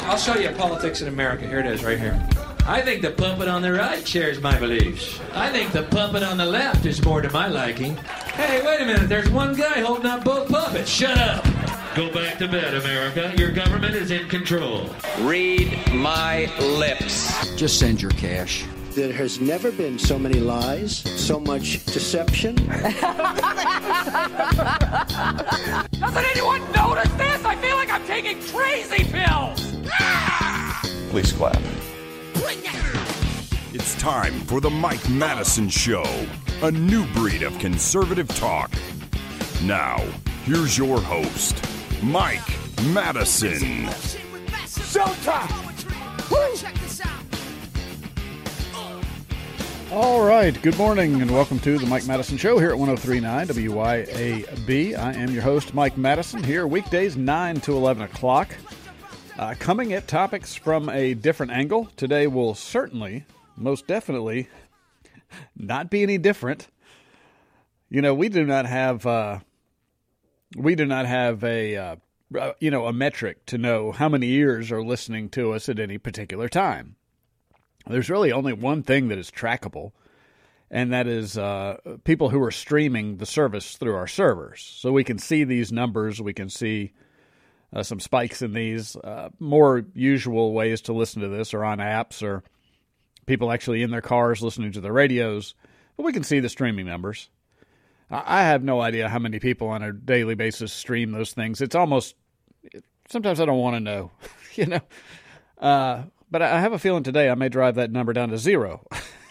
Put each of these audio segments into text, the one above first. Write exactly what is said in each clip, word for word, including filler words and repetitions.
I'll show you politics in America. Here it is, right here. I think the puppet on the right shares my beliefs. I think the puppet on the left is more to my liking. Hey, wait a minute. There's one guy holding up both puppets. Shut up. Go back to bed, America. Your government is in control. Read my lips. Just send your cash. There has never been so many lies, so much deception. Doesn't anyone notice this? I feel like I'm taking crazy pills. Please clap. It's time for the Mike Madison Show, a new breed of conservative talk. Now, here's your host, Mike Madison. Showtime! Woo! All right, good morning and welcome to the Mike Madison Show here at one oh three point nine W Y A B. I am your host, Mike Madison, here weekdays nine to eleven o'clock. Uh, coming at topics from a different angle. Today will certainly, most definitely, not be any different. You know, we do not have, uh, we do not have a, uh, you know, a metric to know how many ears are listening to us at any particular time. There's really only one thing that is trackable, and that is uh, people who are streaming the service through our servers. So we can see these numbers, we can see Uh, some spikes in these. Uh, more usual ways to listen to this are on apps or people actually in their cars listening to the radios. But we can see the streaming numbers. I, I have no idea how many people on a daily basis stream those things. It's almost, sometimes I don't want to know, you know. Uh, but I have a feeling today I may drive that number down to zero.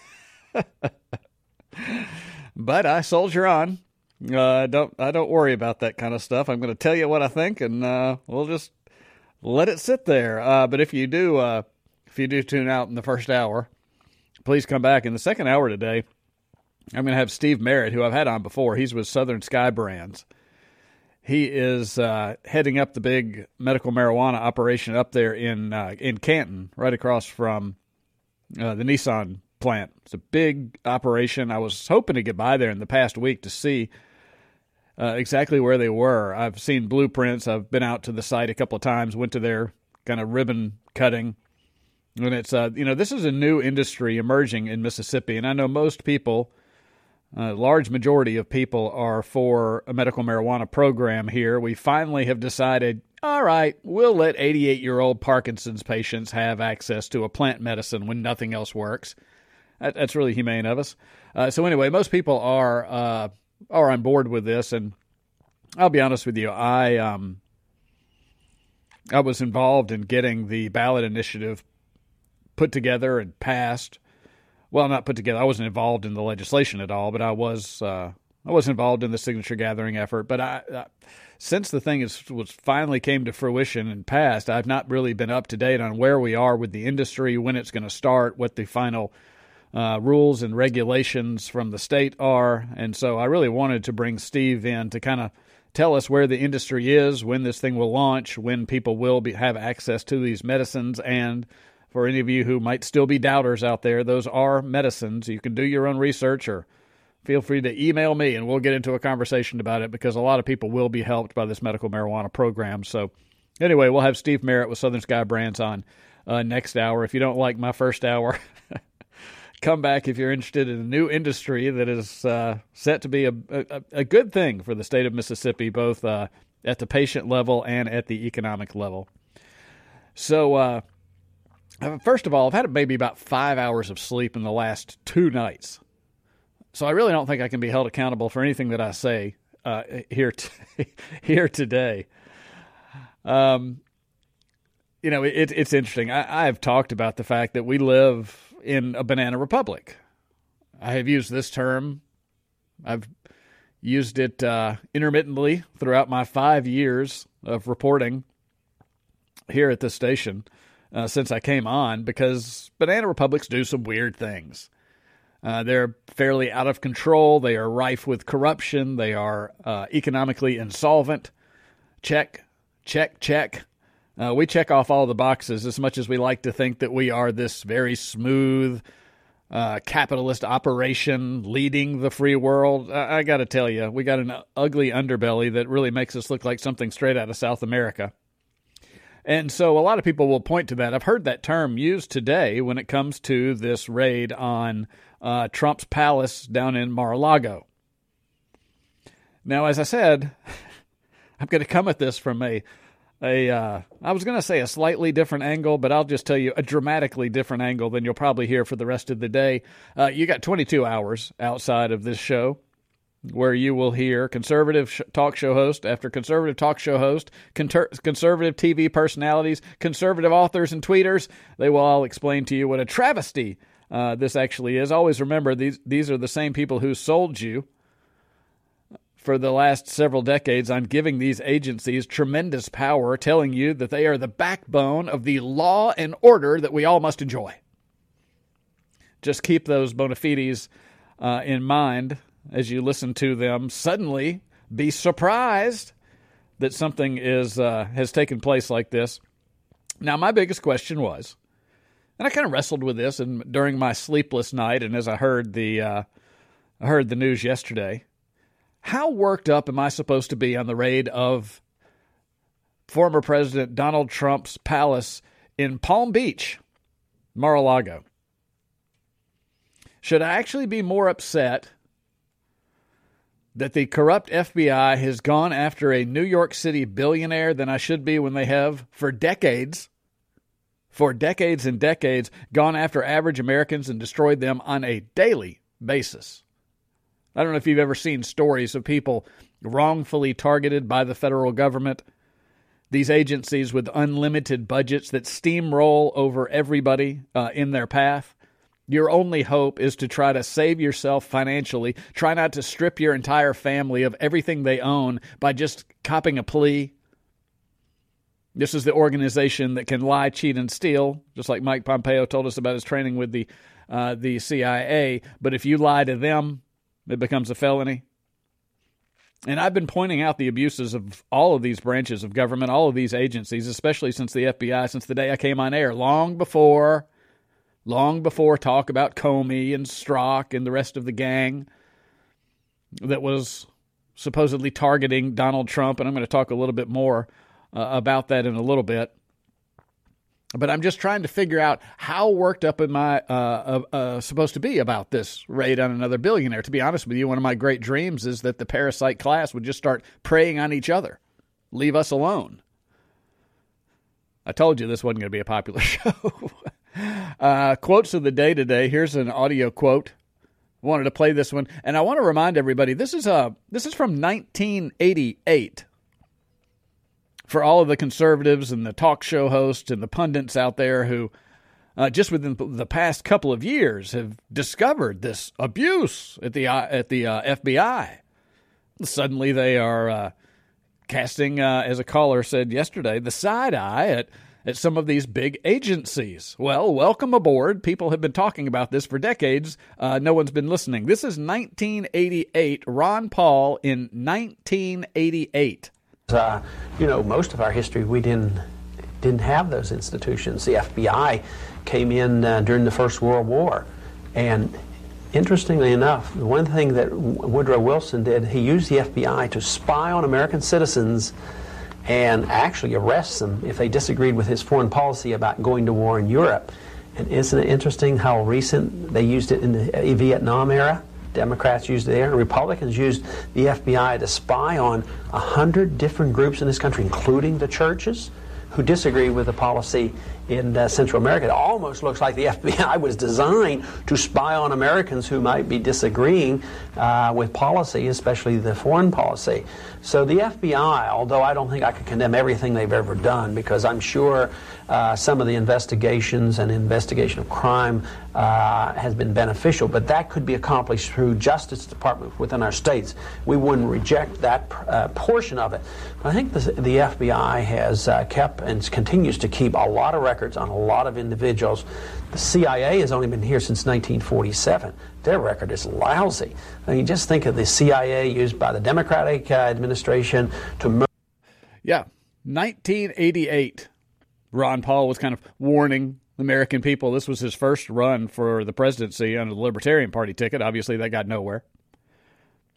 But I soldier on. Uh, don't I don't worry about that kind of stuff. I'm going to tell you what I think, and uh, we'll just let it sit there. Uh, but if you do, uh, if you do tune out in the first hour, please come back in the second hour today. I'm going to have Steve Merritt, who I've had on before. He's with Southern Sky Brands. He is uh, heading up the big medical marijuana operation up there in uh, in Canton, right across from uh, the Nissan plant. It's a big operation. I was hoping to get by there in the past week to see Uh, exactly where they were. I've seen blueprints. I've been out to the site a couple of times, went to their kind of ribbon cutting. And it's, uh, you know, this is a new industry emerging in Mississippi. And I know most people, a large majority of people are for a medical marijuana program here. We finally have decided, all right, we'll let eighty-eight-year-old Parkinson's patients have access to a plant medicine when nothing else works. That, that's really humane of us. Uh, so anyway, most people are... Uh, are on board with this, and I'll be honest with you, I um I was involved in getting the ballot initiative put together and passed. Well, not put together. I wasn't involved in the legislation at all, but I was uh, I was involved in the signature gathering effort. But I, I since the thing is was finally came to fruition and passed, I've not really been up to date on where we are with the industry, when it's going to start, what the final Uh, rules and regulations from the state are. And so I really wanted to bring Steve in to kind of tell us where the industry is, when this thing will launch, when people will be, have access to these medicines. And for any of you who might still be doubters out there, those are medicines. You can do your own research, or feel free to email me and we'll get into a conversation about it, because a lot of people will be helped by this medical marijuana program. So anyway, we'll have Steve Merritt with Southern Sky Brands on uh, next hour. If you don't like my first hour, come back if you're interested in a new industry that is uh, set to be a, a, a good thing for the state of Mississippi, both uh, at the patient level and at the economic level. So, uh, first of all, I've had maybe about five hours of sleep in the last two nights. So I really don't think I can be held accountable for anything that I say uh, here t- here today. Um, you know, it, it's interesting. I, I've talked about the fact that we live in a banana republic. I have used this term. I've used it uh, intermittently throughout my five years of reporting here at this station uh, since I came on, because banana republics do some weird things. Uh, they're fairly out of control. They are rife with corruption. They are uh, economically insolvent. Check, check, check. Uh, we check off all the boxes, as much as we like to think that we are this very smooth uh, capitalist operation leading the free world. I, I got to tell you, we got an ugly underbelly that really makes us look like something straight out of South America. And so a lot of people will point to that. I've heard that term used today when it comes to this raid on uh, Trump's palace down in Mar-a-Lago. Now, as I said, I'm going to come at this from a, a uh, I was going to say a slightly different angle, but I'll just tell you a dramatically different angle than you'll probably hear for the rest of the day. Uh, you got twenty-two hours outside of this show where you will hear conservative sh- talk show host after conservative talk show host, conter- conservative T V personalities, conservative authors and tweeters. They will all explain to you what a travesty uh, this actually is. Always remember, these these are the same people who sold you for the last several decades on giving these agencies tremendous power, telling you that they are the backbone of the law and order that we all must enjoy. Just keep those bona fides uh, in mind as you listen to them suddenly be surprised that something is uh, has taken place like this. Now, my biggest question was, and I kind of wrestled with this and during my sleepless night, and as I heard the uh, I heard the news yesterday, how worked up am I supposed to be on the raid of former President Donald Trump's palace in Palm Beach, Mar-a-Lago? Should I actually be more upset that the corrupt F B I has gone after a New York City billionaire than I should be when they have, for decades, for decades and decades, gone after average Americans and destroyed them on a daily basis? I don't know if you've ever seen stories of people wrongfully targeted by the federal government, these agencies with unlimited budgets that steamroll over everybody uh, in their path. Your only hope is to try to save yourself financially. Try not to strip your entire family of everything they own by just copping a plea. This is the organization that can lie, cheat, and steal, just like Mike Pompeo told us about his training with the uh, the C I A. But if you lie to them, it becomes a felony. And I've been pointing out the abuses of all of these branches of government, all of these agencies, especially since the F B I, since the day I came on air, long before, long before talk about Comey and Strzok and the rest of the gang that was supposedly targeting Donald Trump. And I'm going to talk a little bit more uh, about that in a little bit. But I'm just trying to figure out how worked up am I uh, uh, uh, supposed to be about this raid on another billionaire. To be honest with you, one of my great dreams is that the parasite class would just start preying on each other. Leave us alone. I told you this wasn't going to be a popular show. uh, quotes of the day today. Here's an audio quote. I wanted to play this one. And I want to remind everybody, this is, a, this is from nineteen eighty-eight. For all of the conservatives and the talk show hosts and the pundits out there who uh, just within the past couple of years have discovered this abuse at the uh, at the uh, F B I. Suddenly they are uh, casting, uh, as a caller said yesterday, the side eye at, at some of these big agencies. Well, welcome aboard. People have been talking about this for decades. Uh, no one's been listening. This is nineteen eighty-eight. Ron Paul in nineteen eighty-eight. Uh, you know, most of our history, we didn't didn't have those institutions. The F B I came in uh, during the First World War. And interestingly enough, one thing that Woodrow Wilson did, he used the F B I to spy on American citizens and actually arrest them if they disagreed with his foreign policy about going to war in Europe. And isn't it interesting how recent they used it in the Vietnam era? Democrats used it there. Republicans used the F B I to spy on a hundred different groups in this country, including the churches, who disagree with the policy in uh, Central America. It almost looks like the F B I was designed to spy on Americans who might be disagreeing uh, with policy, especially the foreign policy. So the F B I, although I don't think I could condemn everything they've ever done, because I'm sure uh, some of the investigations and investigation of crime uh, has been beneficial, but that could be accomplished through Justice Department within our states. We wouldn't reject that uh, portion of it. But I think the, the F B I has uh, kept and continues to keep a lot of records on a lot of individuals. The C I A has only been here since nineteen forty-seven. Their record is lousy. I mean, just think of the C I A used by the Democratic uh, administration to murder. Yeah, nineteen eighty-eight. Ron Paul was kind of warning the American people. This was his first run for the presidency under the Libertarian Party ticket. Obviously, that got nowhere.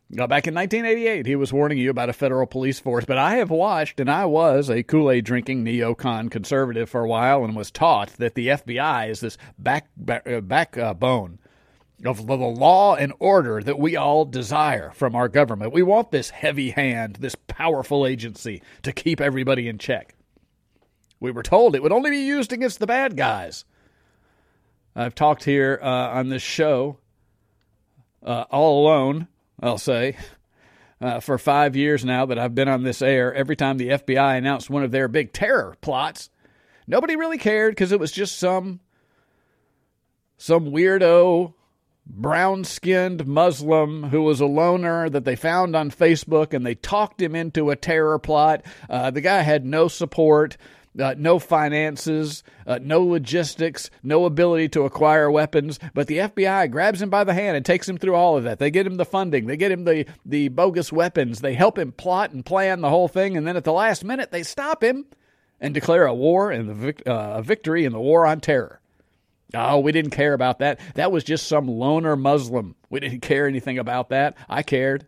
Uh, back in nineteen eighty-eight, he was warning you about a federal police force. But I have watched, and I was a Kool-Aid drinking neocon conservative for a while, and was taught that the F B I is this back, back, uh, backbone of the law and order that we all desire from our government. We want this heavy hand, this powerful agency to keep everybody in check. We were told it would only be used against the bad guys. I've talked here uh, on this show uh, all alone, I'll say, uh, for five years now that I've been on this air. Every time the F B I announced one of their big terror plots, nobody really cared because it was just some some weirdo brown-skinned Muslim who was a loner that they found on Facebook, and they talked him into a terror plot. Uh, the guy had no support, uh, no finances, uh, no logistics, no ability to acquire weapons, but the F B I grabs him by the hand and takes him through all of that. They get him the funding. They get him the, the bogus weapons. They help him plot and plan the whole thing, and then at the last minute, they stop him and declare a war and the vic- uh, a victory in the war on terror. Oh, we didn't care about that. That was just some loner Muslim. We didn't care anything about that. I cared.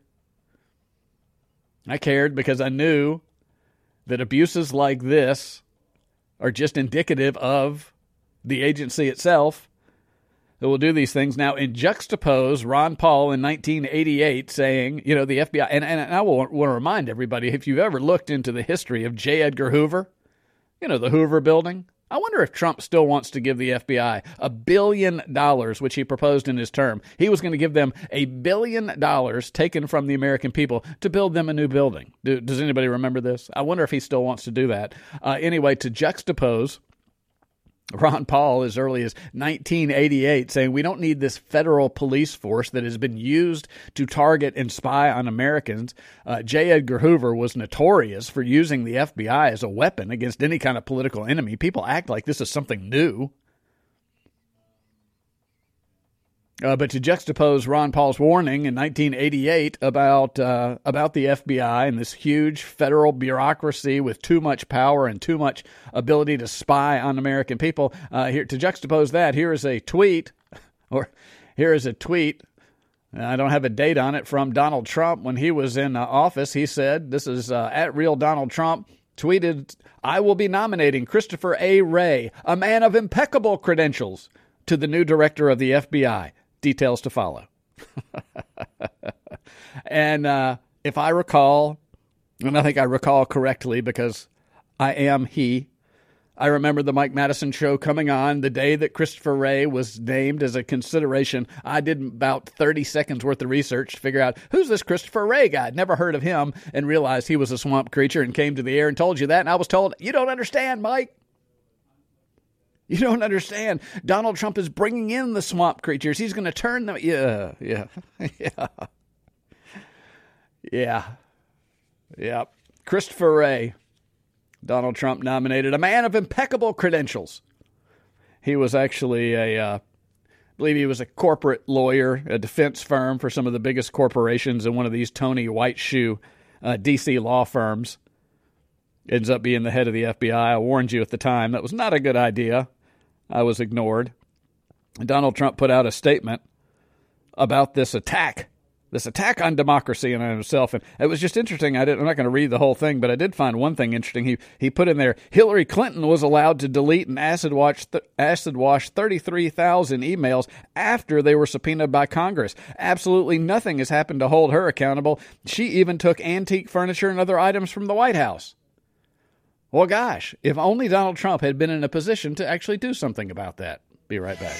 I cared because I knew that abuses like this are just indicative of the agency itself that will do these things. Now, in juxtapose, Ron Paul in nineteen eighty-eight saying, you know, the F B I, and, and I will want to remind everybody, if you've ever looked into the history of J. Edgar Hoover, you know, the Hoover Building, I wonder if Trump still wants to give the F B I a billion dollars, which he proposed in his term. He was going to give them a billion dollars taken from the American people to build them a new building. Do, does anybody remember this? I wonder if he still wants to do that. Uh, anyway, to juxtapose Ron Paul as early as nineteen eighty-eight saying we don't need this federal police force that has been used to target and spy on Americans. Uh, J. Edgar Hoover was notorious for using the F B I as a weapon against any kind of political enemy. People act like this is something new. Uh, but to juxtapose Ron Paul's warning in nineteen eighty-eight about uh, about the F B I and this huge federal bureaucracy with too much power and too much ability to spy on American people, uh, here to juxtapose that, here is a tweet, or here is a tweet. I don't have a date on it, from Donald Trump when he was in uh, office. He said, this is uh, at Real Donald Trump, tweeted, "I will be nominating Christopher A. Wray, a man of impeccable credentials, to the new director of the F B I. Details to follow." And uh, if I recall, and I think I recall correctly because I am he, I remember the Mike Madison show coming on the day that Christopher Wray was named as a consideration. I did about thirty seconds worth of research to figure out, who's this Christopher Wray guy? I'd never heard of him, and realized he was a swamp creature, and came to the air and told you that. And I was told, you don't understand, Mike. You don't understand. Donald Trump is bringing in the swamp creatures. He's going to turn them. Yeah, yeah, yeah. Yeah. Yeah. Christopher Wray, Donald Trump nominated, a man of impeccable credentials. He was actually a, uh, I believe he was a corporate lawyer, a defense firm for some of the biggest corporations in one of these Tony Whiteshoe uh, D C law firms. Ends up being the head of the F B I. I warned you at the time that was not a good idea. I was ignored. Donald Trump put out a statement about this attack, this attack on democracy and on himself. And it was just interesting. I didn't, I'm not going to read the whole thing, but I did find one thing interesting. He he put in there, Hillary Clinton was allowed to delete and acid wash, th- acid wash thirty-three thousand emails after they were subpoenaed by Congress. Absolutely nothing has happened to hold her accountable. She even took antique furniture and other items from the White House. Well, gosh, if only Donald Trump had been in a position to actually do something about that. Be right back.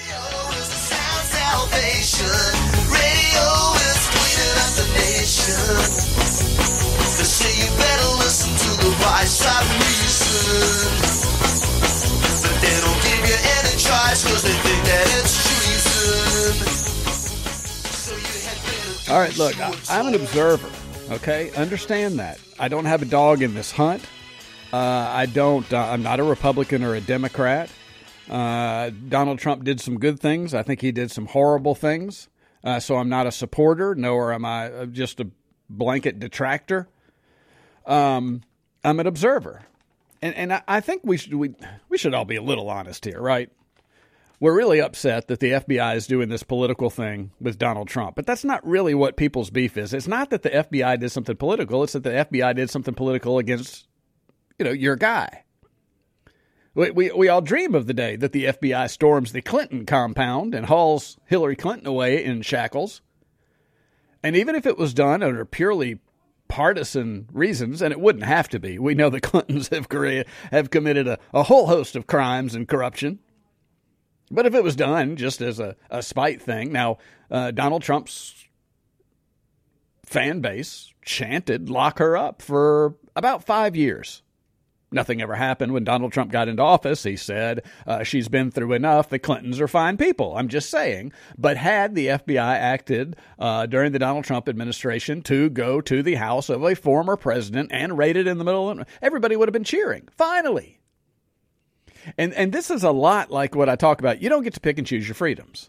All right, look, I, I'm an observer, okay? Understand that. I don't have a dog in this hunt. Uh, I don't, uh, I'm not a Republican or a Democrat. Uh, Donald Trump did some good things. I think he did some horrible things. Uh, so I'm not a supporter, nor am I just a blanket detractor. Um, I'm an observer. And, and I, I think we should, we, we should all be a little honest here, right? we're really upset that the F B I is doing this political thing with Donald Trump. But that's not really what people's beef is. It's not that the F B I did something political. It's that the F B I did something political against, you know, your guy. We, we, we all dream of the day that the F B I storms the Clinton compound and hauls Hillary Clinton away in shackles. And even if it was done under purely partisan reasons, and it wouldn't have to be. We know the Clintons have, have committed a, a whole host of crimes and corruption. But if it was done just as a, a spite thing, now uh, Donald Trump's fan base chanted lock her up for about five years. Nothing ever happened. When Donald Trump got into office, he said, uh, she's been through enough. The Clintons are fine people. I'm just saying. But had the F B I acted uh, during the Donald Trump administration to go to the house of a former president and raid it in the middle, of, everybody would have been cheering. Finally. And and this is a lot like what I talk about. You don't get to pick and choose your freedoms.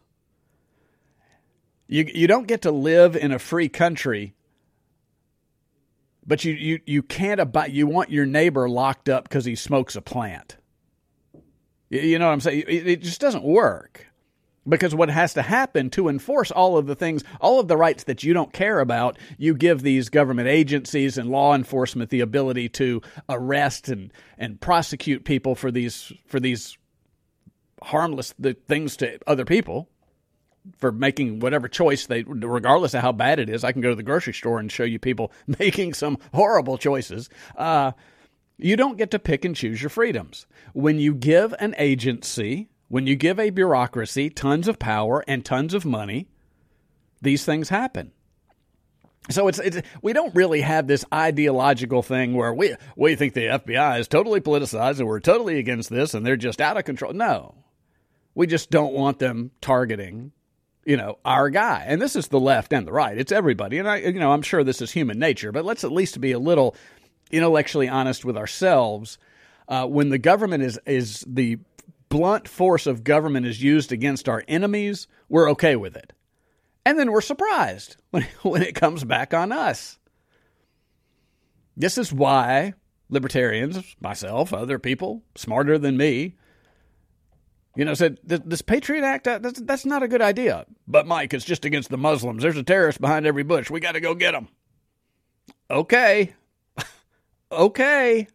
You you don't get to live in a free country, but you you, you can't abide. You want your neighbor locked up because he smokes a plant. You, you know what I'm saying? It, it just doesn't work. Because what has to happen to enforce all of the things, all of the rights that you don't care about, you give these government agencies and law enforcement the ability to arrest and, and prosecute people for these for these harmless the things to other people, for making whatever choice they, regardless of how bad it is. I can go to the grocery store and show you people making some horrible choices. Uh, you don't get to pick and choose your freedoms. When you give an agency, when you give a bureaucracy tons of power and tons of money, these things happen. So it's, it's we don't really have this ideological thing where we we think the F B I is totally politicized and we're totally against this and they're just out of control. No, we just don't want them targeting, you know, our guy. And this is the left and the right. It's everybody. And I, you know, I'm sure this is human nature, but let's at least be a little intellectually honest with ourselves. Uh, when the government is is the blunt force of government is used against our enemies, we're okay with it. And then we're surprised when, when it comes back on us. This is why libertarians, myself, other people smarter than me, you know, said, this Patriot Act, that's, that's not a good idea. But, Mike, it's just against the Muslims. There's a terrorist behind every bush. We got to go get them. Okay. okay.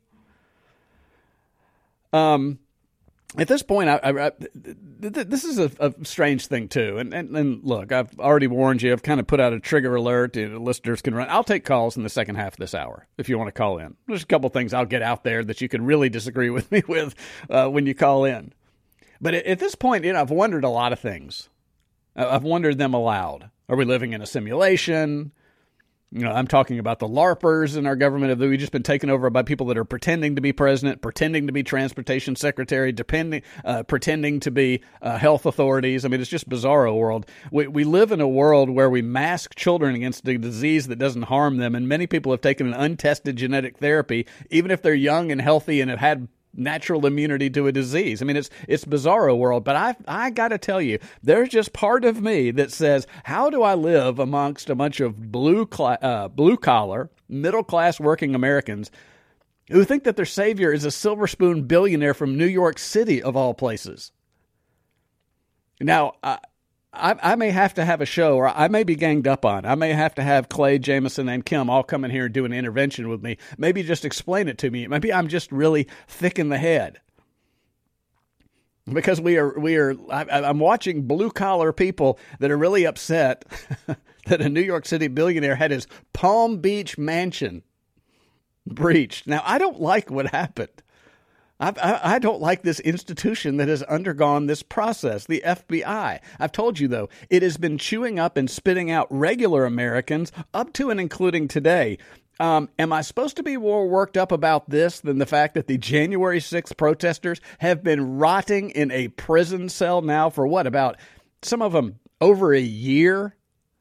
Um... At this point, I, I, I, this is a, a strange thing, too. And, and, and look, I've already warned you. I've kind of put out a trigger alert. You know, listeners can run. I'll take calls in the second half of this hour if you want to call in. There's a couple things I'll get out there that you can really disagree with me with uh, when you call in. But at, at this point, you know, I've wondered a lot of things. I've wondered them aloud. Are we living in a simulation? You know, I'm talking about the LARPers in our government. Have we just been taken over by people that are pretending to be president, pretending to be transportation secretary, depending, uh, pretending to be uh, health authorities? I mean, it's just bizarro world. We we live in a world where we mask children against a disease that doesn't harm them, and many people have taken an untested genetic therapy, even if they're young and healthy and have had natural immunity to a disease. I mean, it's it's bizarro world, but I I got to tell you, there's just part of me that says, how do I live amongst a bunch of blue cl- uh, blue collar, middle class working Americans who think that their savior is a silver spoon billionaire from New York City of all places? Now, I, I, I may have to have a show, or I may be ganged up on. I may have to have Clay, Jameson, and Kim all come in here and do an intervention with me. Maybe just explain it to me. Maybe I'm just really thick in the head. Because we are, we are. I, I'm watching blue-collar people that are really upset that a New York City billionaire had his Palm Beach mansion breached. Now, I don't like what happened. I, I, I don't like this institution that has undergone this process, the F B I. I've told you, though, it has been chewing up and spitting out regular Americans up to and including today. Um, am I supposed to be more worked up about this than the fact that the January sixth protesters have been rotting in a prison cell now for what, about some of them over a year?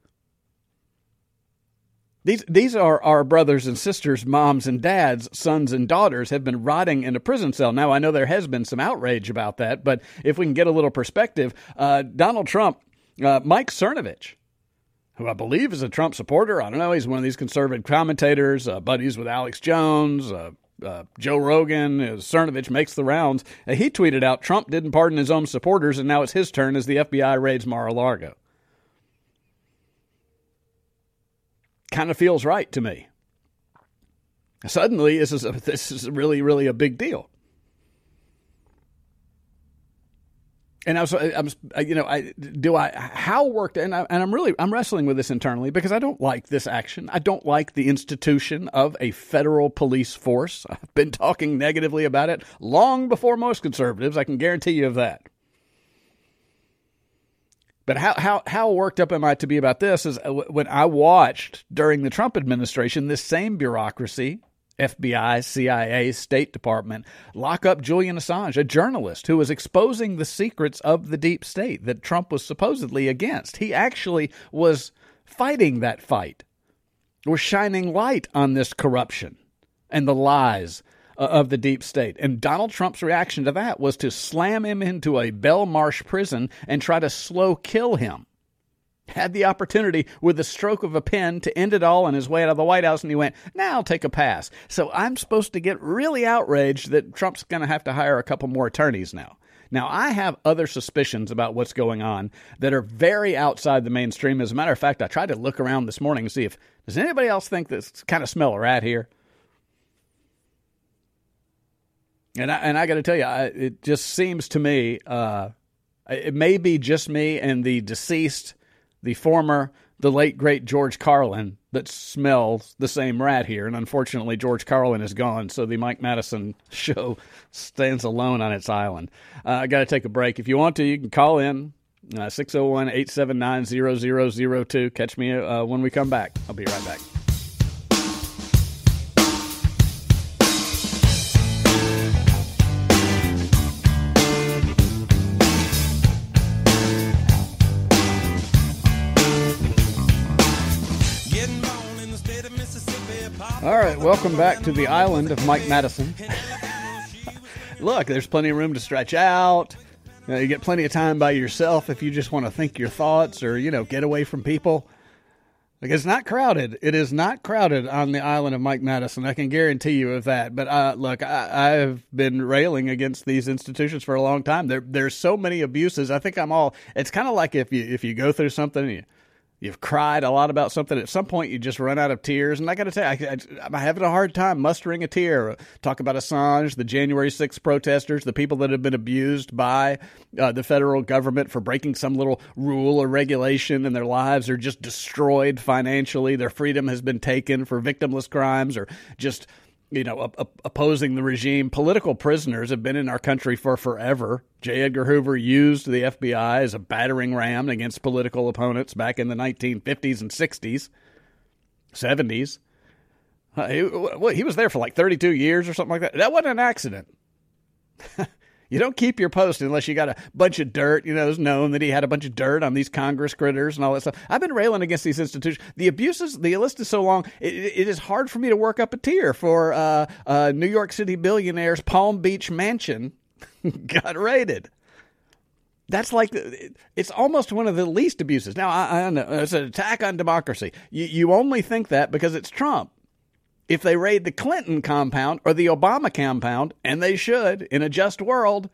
These these are our brothers and sisters, moms and dads, sons and daughters have been rotting in a prison cell. Now, I know there has been some outrage about that, but if we can get a little perspective, uh, Donald Trump, uh, Mike Cernovich, who I believe is a Trump supporter, I don't know, he's one of these conservative commentators, uh, buddies with Alex Jones, uh, uh, Joe Rogan, uh, Cernovich makes the rounds. Uh, he tweeted out, Trump didn't pardon his own supporters, and now it's his turn as the F B I raids Mar-a-Lago. Kind of feels right to me. Suddenly, this is a, this is really, really a big deal. And I was, I was, you know, I do I how worked, and I, and I'm really I'm wrestling with this internally because I don't like this action. I don't like the institution of a federal police force. I've been talking negatively about it long before most conservatives. I can guarantee you of that. But how how how worked up am I to be about this? Is when I watched during the Trump administration this same bureaucracy, F B I, C I A, State Department, lock up Julian Assange, a journalist who was exposing the secrets of the deep state that Trump was supposedly against. He actually was fighting that fight, was shining light on this corruption and the lies of the deep state. And Donald Trump's reaction to that was to slam him into a Belmarsh prison and try to slow kill him. Had the opportunity with the stroke of a pen to end it all on his way out of the White House, and he went, nah, I'll take a pass. So I'm supposed to get really outraged that Trump's going to have to hire a couple more attorneys now. Now, I have other suspicions about what's going on that are very outside the mainstream. As a matter of fact, I tried to look around this morning and see if, does anybody else think this kind of smell a rat here? And I, and I got to tell you, I, it just seems to me, uh, it may be just me and the deceased, the former, the late, great George Carlin that smells the same rat here. And unfortunately, George Carlin is gone, so the Mike Madison show stands alone on its island. Uh, I got to take a break. If you want to, you can call in uh, six oh one, eight seven nine, zero zero zero two. Catch me uh, when we come back. I'll be right back. All right, welcome back to the island of Mike Madison. Look, there's plenty of room to stretch out. You know, you get plenty of time by yourself if you just want to think your thoughts or, you know, get away from people. Like, it's not crowded. It is not crowded on the island of Mike Madison. I can guarantee you of that. But uh, look, I, I've been railing against these institutions for a long time. There, there's so many abuses. I think I'm all. It's kind of like if you if you go through something and you. You've cried a lot about something. At some point, you just run out of tears. And I got to tell you, I, I, I'm having a hard time mustering a tear. Talk about Assange, the January sixth protesters, the people that have been abused by uh, the federal government for breaking some little rule or regulation, and their lives are just destroyed financially. Their freedom has been taken for victimless crimes or just, you know, op- op- opposing the regime. Political prisoners have been in our country for forever. J. Edgar Hoover used the F B I as a battering ram against political opponents back in the nineteen fifties and sixties, seventies. Uh, he, well, he was there for like thirty-two years or something like that. That wasn't an accident. You don't keep your post unless you got a bunch of dirt. You know, it was known that he had a bunch of dirt on these Congress critters and all that stuff. I've been railing against these institutions. The abuses, the list is so long, it, it is hard for me to work up a tear for uh, uh, New York City billionaire's Palm Beach mansion got raided. That's like, it's almost one of the least abuses. Now, I, I know it's an attack on democracy. You, you only think that because it's Trump. If they raid the Clinton compound or the Obama compound, and they should in a just world,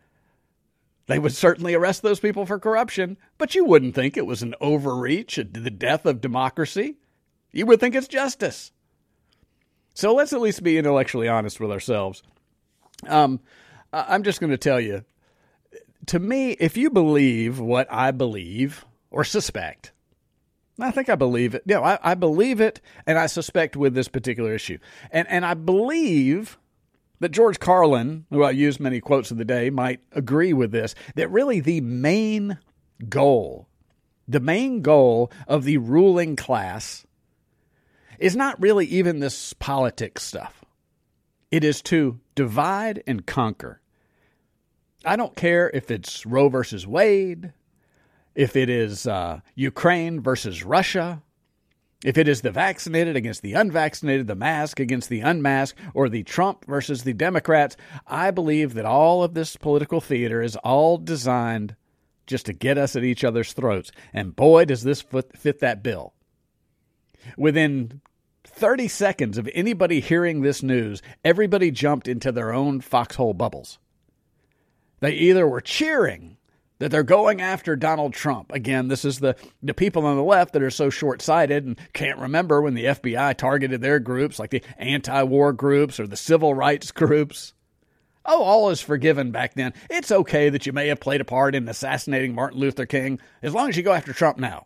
they would certainly arrest those people for corruption. But you wouldn't think it was an overreach, the death of democracy. You would think it's justice. So let's at least be intellectually honest with ourselves. Um, I'm just going to tell you, to me, if you believe what I believe or suspect, I think I believe it. No, I, I believe it, and I suspect with this particular issue. And and I believe that George Carlin, who I use many quotes of the day, might agree with this, that really the main goal, the main goal of the ruling class is not really even this politics stuff. It is to divide and conquer. I don't care if it's Roe versus Wade, if it is uh, Ukraine versus Russia, if it is the vaccinated against the unvaccinated, the mask against the unmasked, or the Trump versus the Democrats. I believe that all of this political theater is all designed just to get us at each other's throats. And boy, does this fit, fit that bill. Within thirty seconds of anybody hearing this news, everybody jumped into their own foxhole bubbles. They either were cheering that they're going after Donald Trump. Again, this is the, the people on the left that are so short-sighted and can't remember when the F B I targeted their groups, like the anti-war groups or the civil rights groups. Oh, all is forgiven back then. It's okay that you may have played a part in assassinating Martin Luther King, as long as you go after Trump now.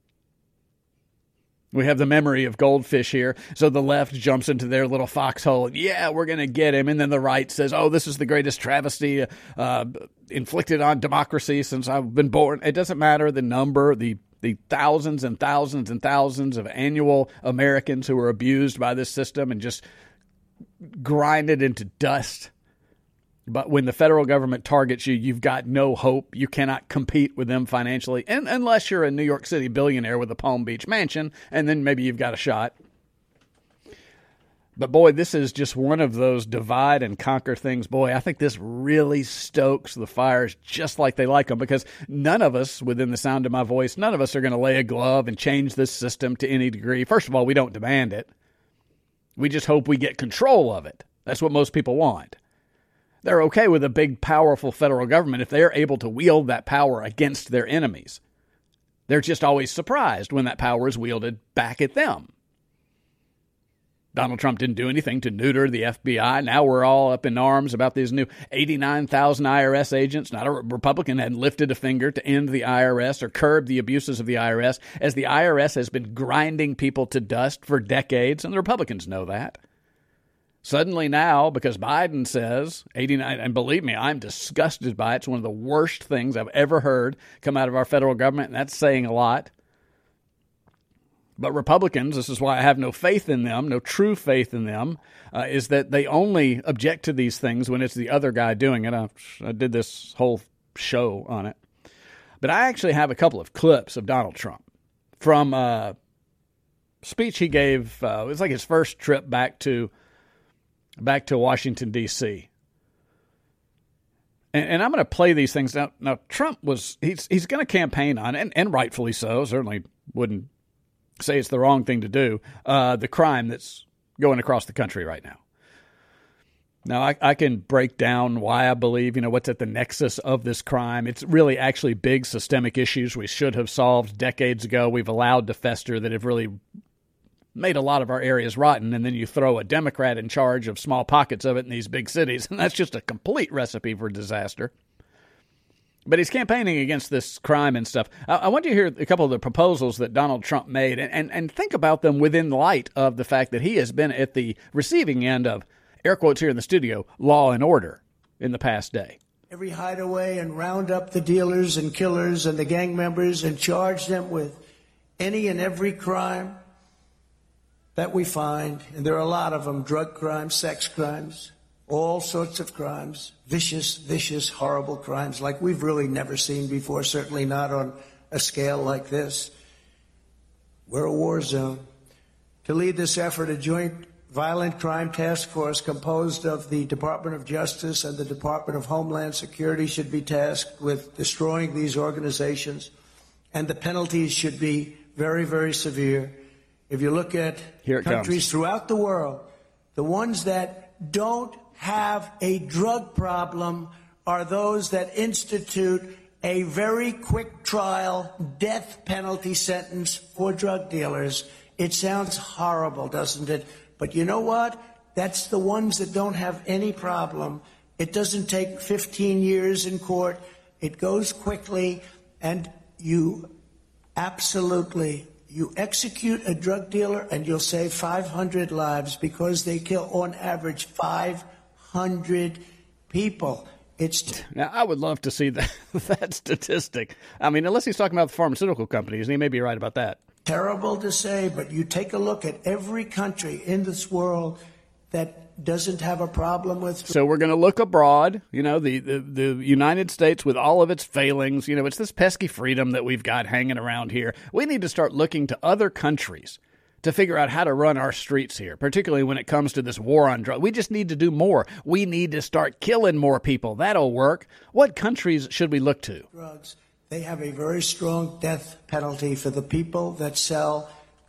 We have the memory of Goldfish here, so the left jumps into their little foxhole. And, yeah, we're going to get him. And then the right says, oh, this is the greatest travesty uh, inflicted on democracy since I've been born. It doesn't matter the number, the the thousands and thousands and thousands of annual Americans who were abused by this system and just grinded into dust. But when the federal government targets you, you've got no hope. You cannot compete with them financially, and unless you're a New York City billionaire with a Palm Beach mansion, and then maybe you've got a shot. But boy, this is just one of those divide and conquer things. Boy, I think this really stokes the fires just like they like them, because none of us, within the sound of my voice, none of us are going to lay a glove and change this system to any degree. First of all, we don't demand it. We just hope we get control of it. That's what most people want. They're okay with a big, powerful federal government if they're able to wield that power against their enemies. They're just always surprised when that power is wielded back at them. Donald Trump didn't do anything to neuter the F B I. Now we're all up in arms about these new eighty-nine thousand I R S agents. Not a Republican had lifted a finger to end the I R S or curb the abuses of the I R S, as the I R S has been grinding people to dust for decades, and the Republicans know that. Suddenly now, because Biden says eighty-nine, and believe me, I'm disgusted by it. It's one of the worst things I've ever heard come out of our federal government, and that's saying a lot. But Republicans, this is why I have no faith in them, no true faith in them, uh, is that they only object to these things when it's the other guy doing it. I, I did this whole show on it. But I actually have a couple of clips of Donald Trump from a speech he gave. Uh, it was like his first trip back to back to Washington, D C And, and I'm going to play these things. Now, now Trump was, he's he's going to campaign on, and, and rightfully so, certainly wouldn't say it's the wrong thing to do, uh, the crime that's going across the country right now. Now, I, I can break down why I believe, you know, what's at the nexus of this crime. It's really actually big systemic issues we should have solved decades ago. We've allowed to fester that have really made a lot of our areas rotten, and then you throw a Democrat in charge of small pockets of it in these big cities, and that's just a complete recipe for disaster. But he's campaigning against this crime and stuff. I, I want you to hear a couple of the proposals that Donald Trump made, and, and, and think about them within light of the fact that he has been at the receiving end of, air quotes here in the studio, law and order in the past day. Every hideaway and round up the dealers and killers and the gang members and charge them with any and every crime that we find, and there are a lot of them, drug crimes, sex crimes, all sorts of crimes, vicious, vicious, horrible crimes like we've really never seen before, certainly not on a scale like this. We're a war zone. To lead this effort, a joint violent crime task force composed of the Department of Justice and the Department of Homeland Security should be tasked with destroying these organizations, and the penalties should be very, very severe. If you look at countries comes. throughout the world, the ones that don't have a drug problem are those that institute a very quick trial death penalty sentence for drug dealers. It sounds horrible, doesn't it? But you know what? That's the ones that don't have any problem. It doesn't take fifteen years in court. It goes quickly, and you absolutely... You execute a drug dealer and you'll save five hundred lives because they kill, on average, five hundred people. It's t- now, I would love to see that, that statistic. I mean, unless he's talking about the pharmaceutical companies, and he may be right about that. Terrible to say, but you take a look at every country in this world that doesn't have a problem with. So we're going to look abroad, you know, the, the, the United States with all of its failings. You know, it's this pesky freedom that we've got hanging around here. We need to start looking to other countries to figure out how to run our streets here, particularly when it comes to this war on drugs. We just need to do more. We need to start killing more people. That'll work. What countries should we look to? Drugs. They have a very strong death penalty for the people that sell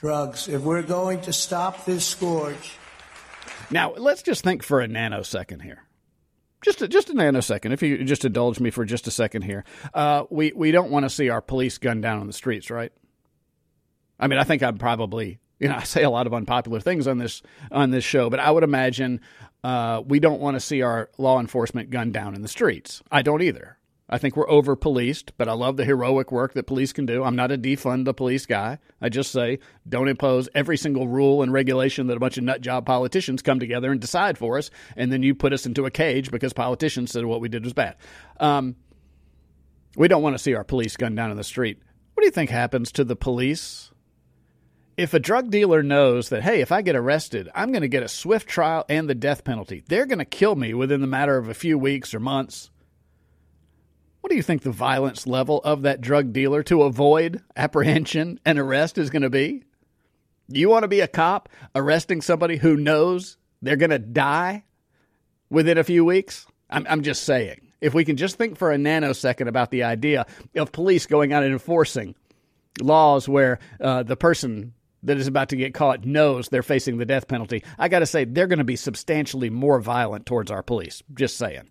drugs. If we're going to stop this scourge. Now, let's just think for a nanosecond here. Just a, just a nanosecond, if you just indulge me for just a second here. Uh, we, we don't want to see our police gunned down on the streets, right? I mean, I think I'm probably, you know, I say a lot of unpopular things on this on this show, but I would imagine uh, we don't want to see our law enforcement gunned down in the streets. I don't either. I think we're over-policed, but I love the heroic work that police can do. I'm not a defund the police guy. I just say don't impose every single rule and regulation that a bunch of nutjob politicians come together and decide for us, and then you put us into a cage because politicians said what we did was bad. Um, we don't want to see our police gunned down in the street. What do you think happens to the police if a drug dealer knows that, hey, if I get arrested, I'm going to get a swift trial and the death penalty? They're going to kill me within the matter of a few weeks or months. What do you think the violence level of that drug dealer to avoid apprehension and arrest is going to be? You want to be a cop arresting somebody who knows they're going to die within a few weeks? I'm, I'm just saying. If we can just think for a nanosecond about the idea of police going out and enforcing laws where uh, the person that is about to get caught knows they're facing the death penalty, I got to say they're going to be substantially more violent towards our police. Just saying.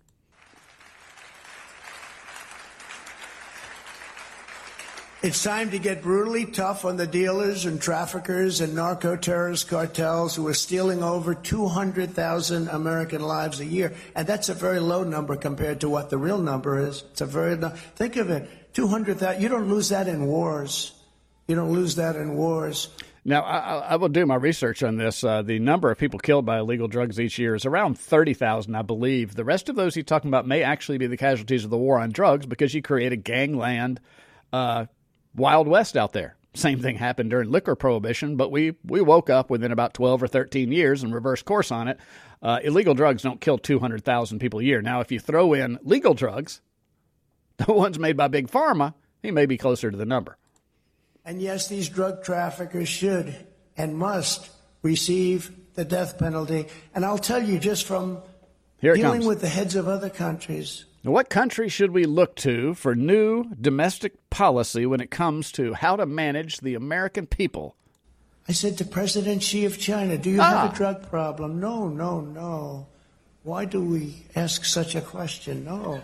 It's time to get brutally tough on the dealers and traffickers and narco-terrorist cartels who are stealing over two hundred thousand American lives a year. And that's a very low number compared to what the real number is. It's a very low. Think of it, two hundred thousand. You don't lose that in wars. You don't lose that in wars. Now, I, I will do my research on this. Uh, the number of people killed by illegal drugs each year is around thirty thousand, I believe. The rest of those he's talking about may actually be the casualties of the war on drugs because you create a gangland uh Wild West out there. Same thing happened during liquor prohibition, but we, we woke up within about twelve or thirteen years and reversed course on it. Uh, illegal drugs don't kill two hundred thousand people a year. Now, if you throw in legal drugs, the ones made by Big Pharma, he may be closer to the number. And yes, these drug traffickers should and must receive the death penalty. And I'll tell you, just from Here it dealing comes. with the heads of other countries. What country should we look to for new domestic policy when it comes to how to manage the American people? I said to President Xi of China, do you ah. have a drug problem? No, no, no. Why do we ask such a question? No.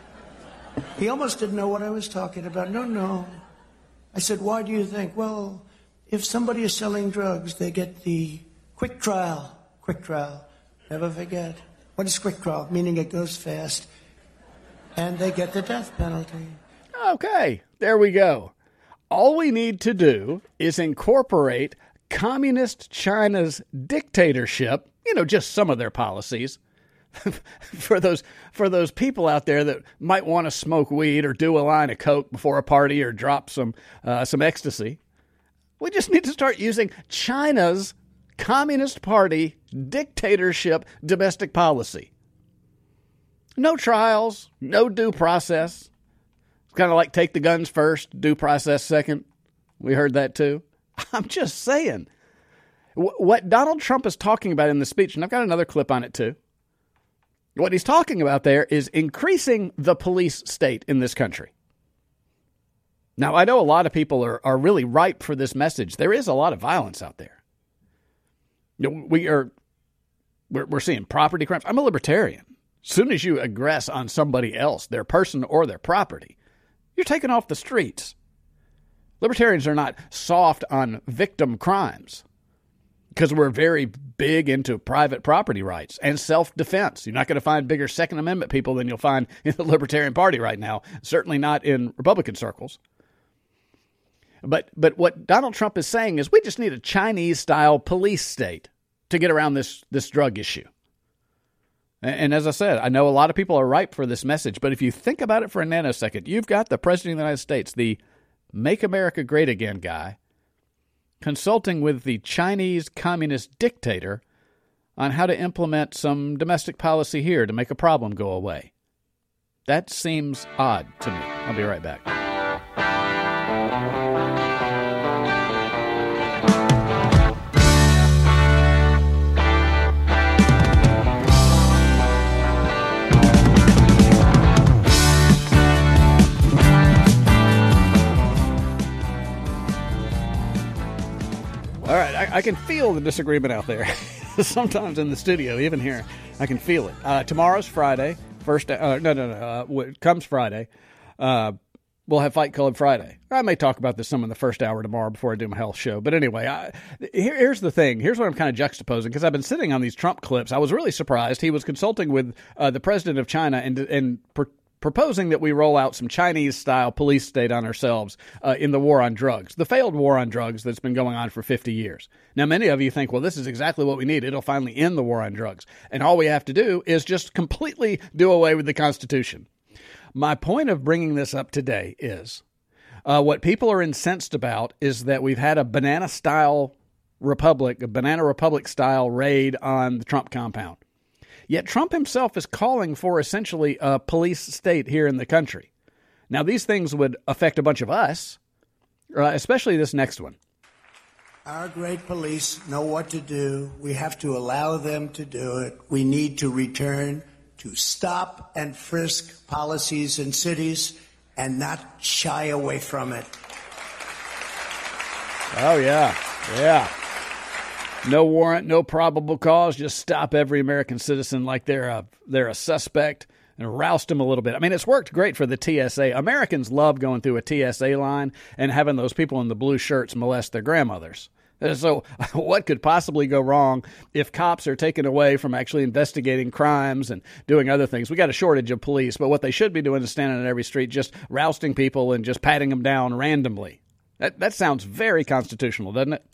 He almost didn't know what I was talking about. No, no. I said, why do you think? Well, if somebody is selling drugs, they get the quick trial. Quick trial. Never forget. What is quick trial? Meaning it goes fast. And they get the death penalty. Okay, there we go. All we need to do is incorporate communist China's dictatorship, you know, just some of their policies, for those for those people out there that might want to smoke weed or do a line of coke before a party or drop some uh, some ecstasy. We just need to start using China's Communist Party dictatorship domestic policy. No trials, no due process. It's kind of like take the guns first, due process second. We heard that too. I'm just saying. What Donald Trump is talking about in the speech, and I've got another clip on it too. What he's talking about there is increasing the police state in this country. Now, I know a lot of people are, are really ripe for this message. There is a lot of violence out there. You know, we are, we're, we're seeing property crimes. I'm a libertarian. As soon as you aggress on somebody else, their person or their property, you're taken off the streets. Libertarians are not soft on victim crimes because we're very big into private property rights and self-defense. You're not going to find bigger Second Amendment people than you'll find in the Libertarian Party right now, certainly not in Republican circles. But but what Donald Trump is saying is we just need a Chinese-style police state to get around this, this drug issue. And as I said, I know a lot of people are ripe for this message, but if you think about it for a nanosecond, you've got the President of the United States, the Make America Great Again guy, consulting with the Chinese communist dictator on how to implement some domestic policy here to make a problem go away. That seems odd to me. I'll be right back. I, I can feel the disagreement out there. Sometimes in the studio, even here, I can feel it. Uh, tomorrow's Friday. First, uh, no, no, no. Uh, it comes Friday. Uh, we'll have Fight Club Friday. I may talk about this some in the first hour tomorrow before I do my health show. But anyway, I, here, here's the thing. Here's what I'm kind of juxtaposing, because I've been sitting on these Trump clips. I was really surprised. He was consulting with uh, the president of China and and pr- proposing that we roll out some Chinese-style police state on ourselves uh, in the war on drugs, the failed war on drugs that's been going on for fifty years. Now, many of you think, well, this is exactly what we need. It'll finally end the war on drugs. And all we have to do is just completely do away with the Constitution. My point of bringing this up today is uh, what people are incensed about is that we've had a banana-style republic, a banana republic-style raid on the Trump compound. Yet Trump himself is calling for essentially a police state here in the country. Now, these things would affect a bunch of us, uh, especially this next one. Our great police know what to do. We have to allow them to do it. We need to return to stop and frisk policies in cities and not shy away from it. Oh, yeah. Yeah. No warrant, no probable cause. Just stop every American citizen like they're a, they're a suspect and roust them a little bit. I mean, it's worked great for the T S A. Americans love going through a T S A line and having those people in the blue shirts molest their grandmothers. So what could possibly go wrong if cops are taken away from actually investigating crimes and doing other things? We got a shortage of police, but what they should be doing is standing on every street just rousting people and just patting them down randomly. That that sounds very constitutional, doesn't it?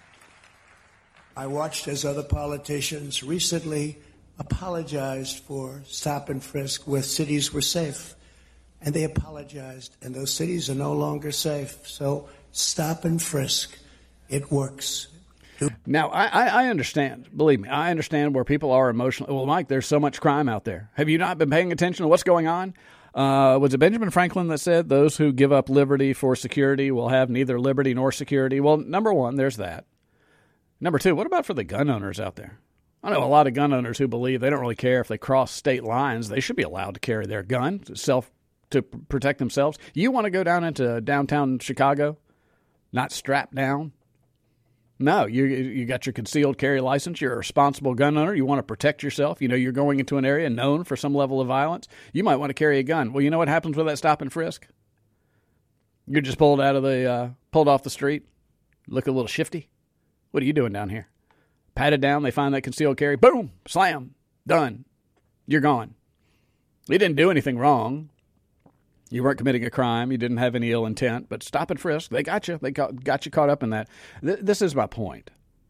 I watched as other politicians recently apologized for stop and frisk where cities were safe. And they apologized, and those cities are no longer safe. So stop and frisk. It works. Now, I, I understand. Believe me, I understand where people are emotional. Well, Mike, there's so much crime out there. Have you not been paying attention to what's going on? Uh, was it Benjamin Franklin that said those who give up liberty for security will have neither liberty nor security? Well, number one, there's that. Number two, what about for the gun owners out there? I know a lot of gun owners who believe they don't really care if they cross state lines. They should be allowed to carry their gun to self to protect themselves. You want to go down into downtown Chicago, not strapped down? No, you you got your concealed carry license. You're a responsible gun owner. You want to protect yourself. You know you're going into an area known for some level of violence. You might want to carry a gun. Well, you know what happens with that stop and frisk? You're just pulled out of the uh, pulled off the street. Look a little shifty. What are you doing down here? Patted down. They find that concealed carry. Boom, slam, done. You're gone. You didn't do anything wrong. You weren't committing a crime. You didn't have any ill intent. But stop and frisk. They got you. They got, got you caught up in that. Th- this is my point.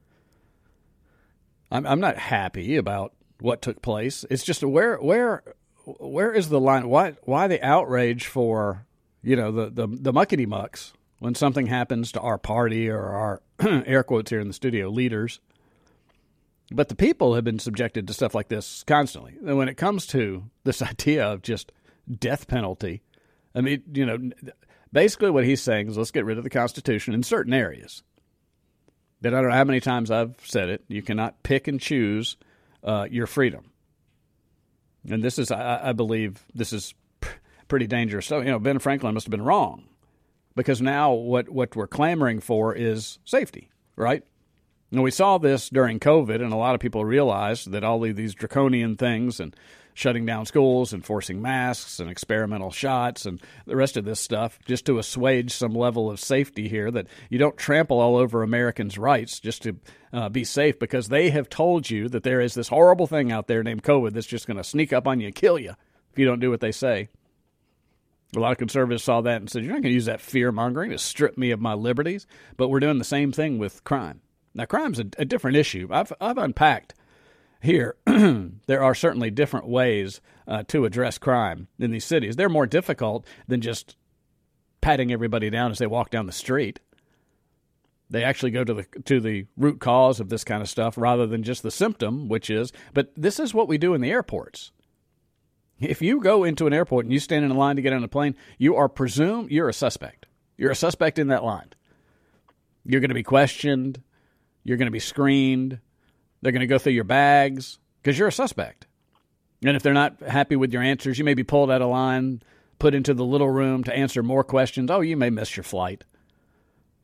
I'm, I'm not happy about what took place. It's just where where where is the line? Why why the outrage for you know the the, the muckety mucks when something happens to our party or our air quotes here in the studio leaders? But the people have been subjected to stuff like this constantly. And when it comes to this idea of just death penalty. I mean, you know, basically what he's saying is let's get rid of the Constitution in certain areas. That I don't know how many times I've said it. You cannot pick and choose uh, your freedom. And this is, I, I believe, this is pretty dangerous. So, you know, Ben Franklin must have been wrong because now what, what we're clamoring for is safety, right? And we saw this during COVID, and a lot of people realized that all of these draconian things and shutting down schools, enforcing masks and experimental shots and the rest of this stuff just to assuage some level of safety here, that you don't trample all over Americans' rights just to uh, be safe because they have told you that there is this horrible thing out there named COVID that's just going to sneak up on you and kill you if you don't do what they say. A lot of conservatives saw that and said, you're not going to use that fear-mongering to strip me of my liberties, but we're doing the same thing with crime. Now, crime's a, a different issue. I've, I've unpacked here, there are certainly different ways uh, to address crime in these cities. They're more difficult than just patting everybody down as they walk down the street. They actually go to the to the root cause of this kind of stuff rather than just the symptom, which is, but this is what we do in the airports. If you go into an airport and you stand in a line to get on a plane, you are presumed you're a suspect. You're a suspect in that line. You're going to be questioned. You're going to be screened. They're going to go through your bags because you're a suspect. And if they're not happy with your answers, you may be pulled out of line, put into the little room to answer more questions. Oh, you may miss your flight.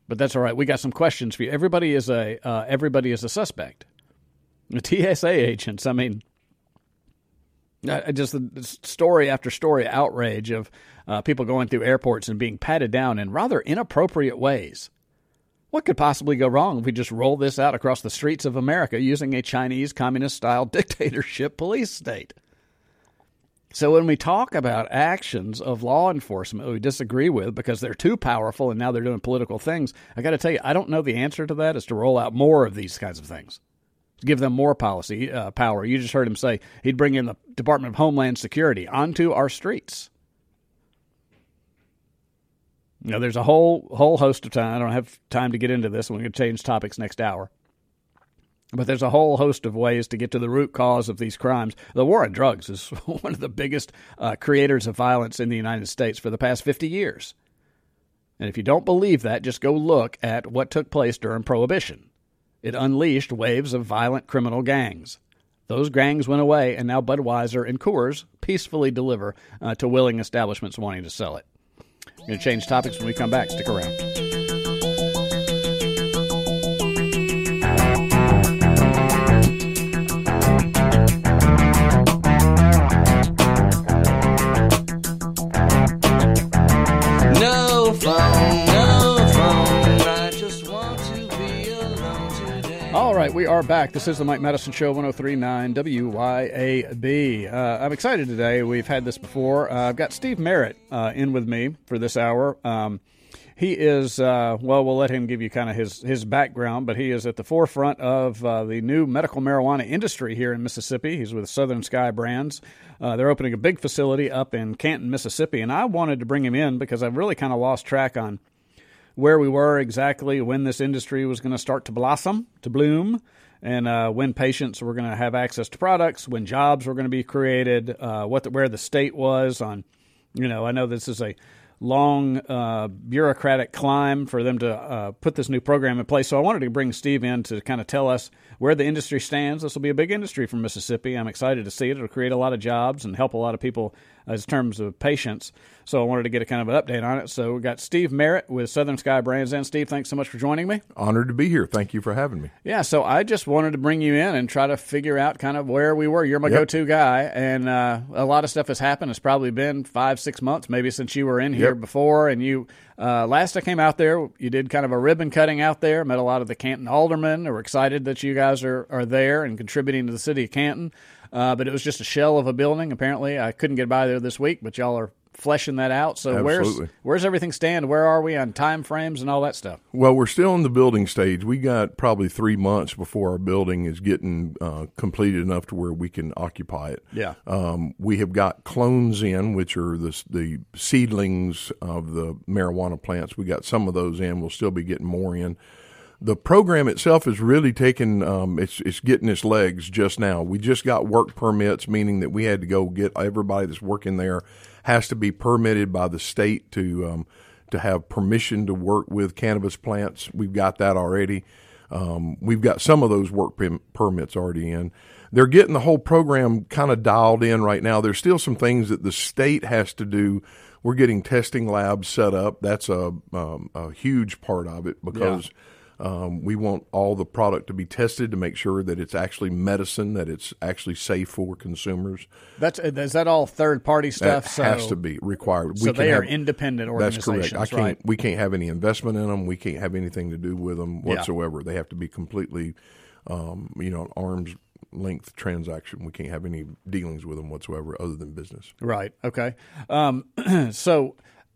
But that's all right. We got some questions for you. Everybody is a uh, everybody is a suspect. The T S A agents, I mean, uh, just the story after story outrage of uh, people going through airports and being patted down in rather inappropriate ways. What could possibly go wrong if we just roll this out across the streets of America using a Chinese communist-style dictatorship police state? So when we talk about actions of law enforcement we disagree with because they're too powerful and now they're doing political things, I got to tell you, I don't know the answer to that is to roll out more of these kinds of things. Give them more policy uh, power. You just heard him say he'd bring in the Department of Homeland Security onto our streets. Now, there's a whole whole host of time. I don't have time to get into this, and we're going to change topics next hour. But there's a whole host of ways to get to the root cause of these crimes. The war on drugs is one of the biggest uh, creators of violence in the United States for the past fifty years. And if you don't believe that, just go look at what took place during Prohibition. It unleashed waves of violent criminal gangs. Those gangs went away, and now Budweiser and Coors peacefully deliver uh, to willing establishments wanting to sell it. We're going to change topics when we come back. Stick around. No phone, no phone. I just want to be alone today. All right, we are back. This is the Mike Madison Show, one oh three point nine W Y A B. Uh, I'm excited today. We've had this before. Uh, I've got Steve Merritt uh, in with me for this hour. Um, he is, uh, well, we'll let him give you kind of his, his background, but he is at the forefront of uh, the new medical marijuana industry here in Mississippi. He's with Southern Sky Brands. Uh, they're opening a big facility up in Canton, Mississippi, and I wanted to bring him in because I've really kind of lost track on where we were exactly when this industry was going to start to blossom, to bloom, and uh, when patients were going to have access to products, when jobs were going to be created, uh, what the, where the state was on, you know, I know this is a long uh, bureaucratic climb for them to uh, put this new program in place. So I wanted to bring Steve in to kind of tell us where the industry stands. This will be a big industry for Mississippi. I'm excited to see it. It'll create a lot of jobs and help a lot of people as terms of patients. So I wanted to get a kind of an update on it. So we got Steve Merritt with Southern Sky Brands. And Steve, thanks so much for joining me. Honored to be here. Thank you for having me. Yeah, so I just wanted to bring you in and try to figure out kind of where we were. You're my yep. go-to guy, and uh, a lot of stuff has happened. It's probably been five, six months maybe since you were in here yep. before. And you, uh, last I came out there, you did kind of a ribbon cutting out there, met a lot of the Canton aldermen who were excited that you guys are, are there and contributing to the city of Canton. Uh, but it was just a shell of a building, apparently. I couldn't get by there this week, but y'all are fleshing that out. So Absolutely. where's where's everything stand? Where are we on time frames and all that stuff? Well, we're still in the building stage. We got probably three months before our building is getting uh, completed enough to where we can occupy it. Yeah. Um, we have got clones in, which are the, the seedlings of the marijuana plants. We got some of those in. We'll still be getting more in. The program itself is really taking, um, it's, it's getting its legs just now. We just got work permits, meaning that we had to go get everybody that's working there has to be permitted by the state to, um, to have permission to work with cannabis plants. We've got that already. Um, we've got some of those work pim- permits already in. They're getting the whole program kind of dialed in right now. There's still some things that the state has to do. We're getting testing labs set up. That's a, um, a huge part of it because yeah. Um, we want all the product to be tested to make sure that it's actually medicine, that it's actually safe for consumers. That's is that all third party stuff? That so, has to be required. So we they have, are independent organizations. That's correct. I can't. Right? We can't have any investment in them. We can't have anything to do with them whatsoever. Yeah. They have to be completely, um, you know, an arm's length transaction. We can't have any dealings with them whatsoever other than business. Right. Okay. Um, so.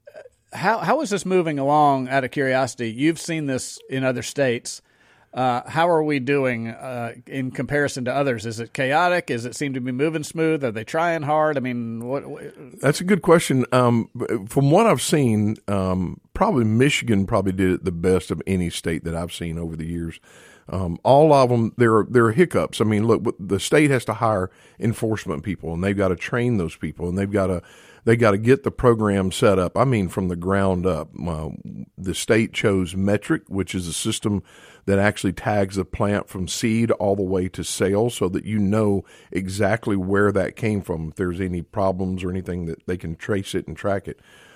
How how is this moving along, out of curiosity? You've seen this in other states. Uh, how are we doing uh, in comparison to others? Is it chaotic? Does it seem to be moving smooth? Are they trying hard? I mean, what? what... That's a good question. Um, from what I've seen, um, probably Michigan probably did it the best of any state that I've seen over the years. Um, all of them, there are, there are hiccups. I mean, look, the state has to hire enforcement people, and they've got to train those people, and they've got to they got to get the program set up. I mean, from the ground up. Uh, the state chose Metric, which is a system that actually tags a plant from seed all the way to sale, so that you know exactly where that came from. If there's any problems or anything, that they can trace it and track it.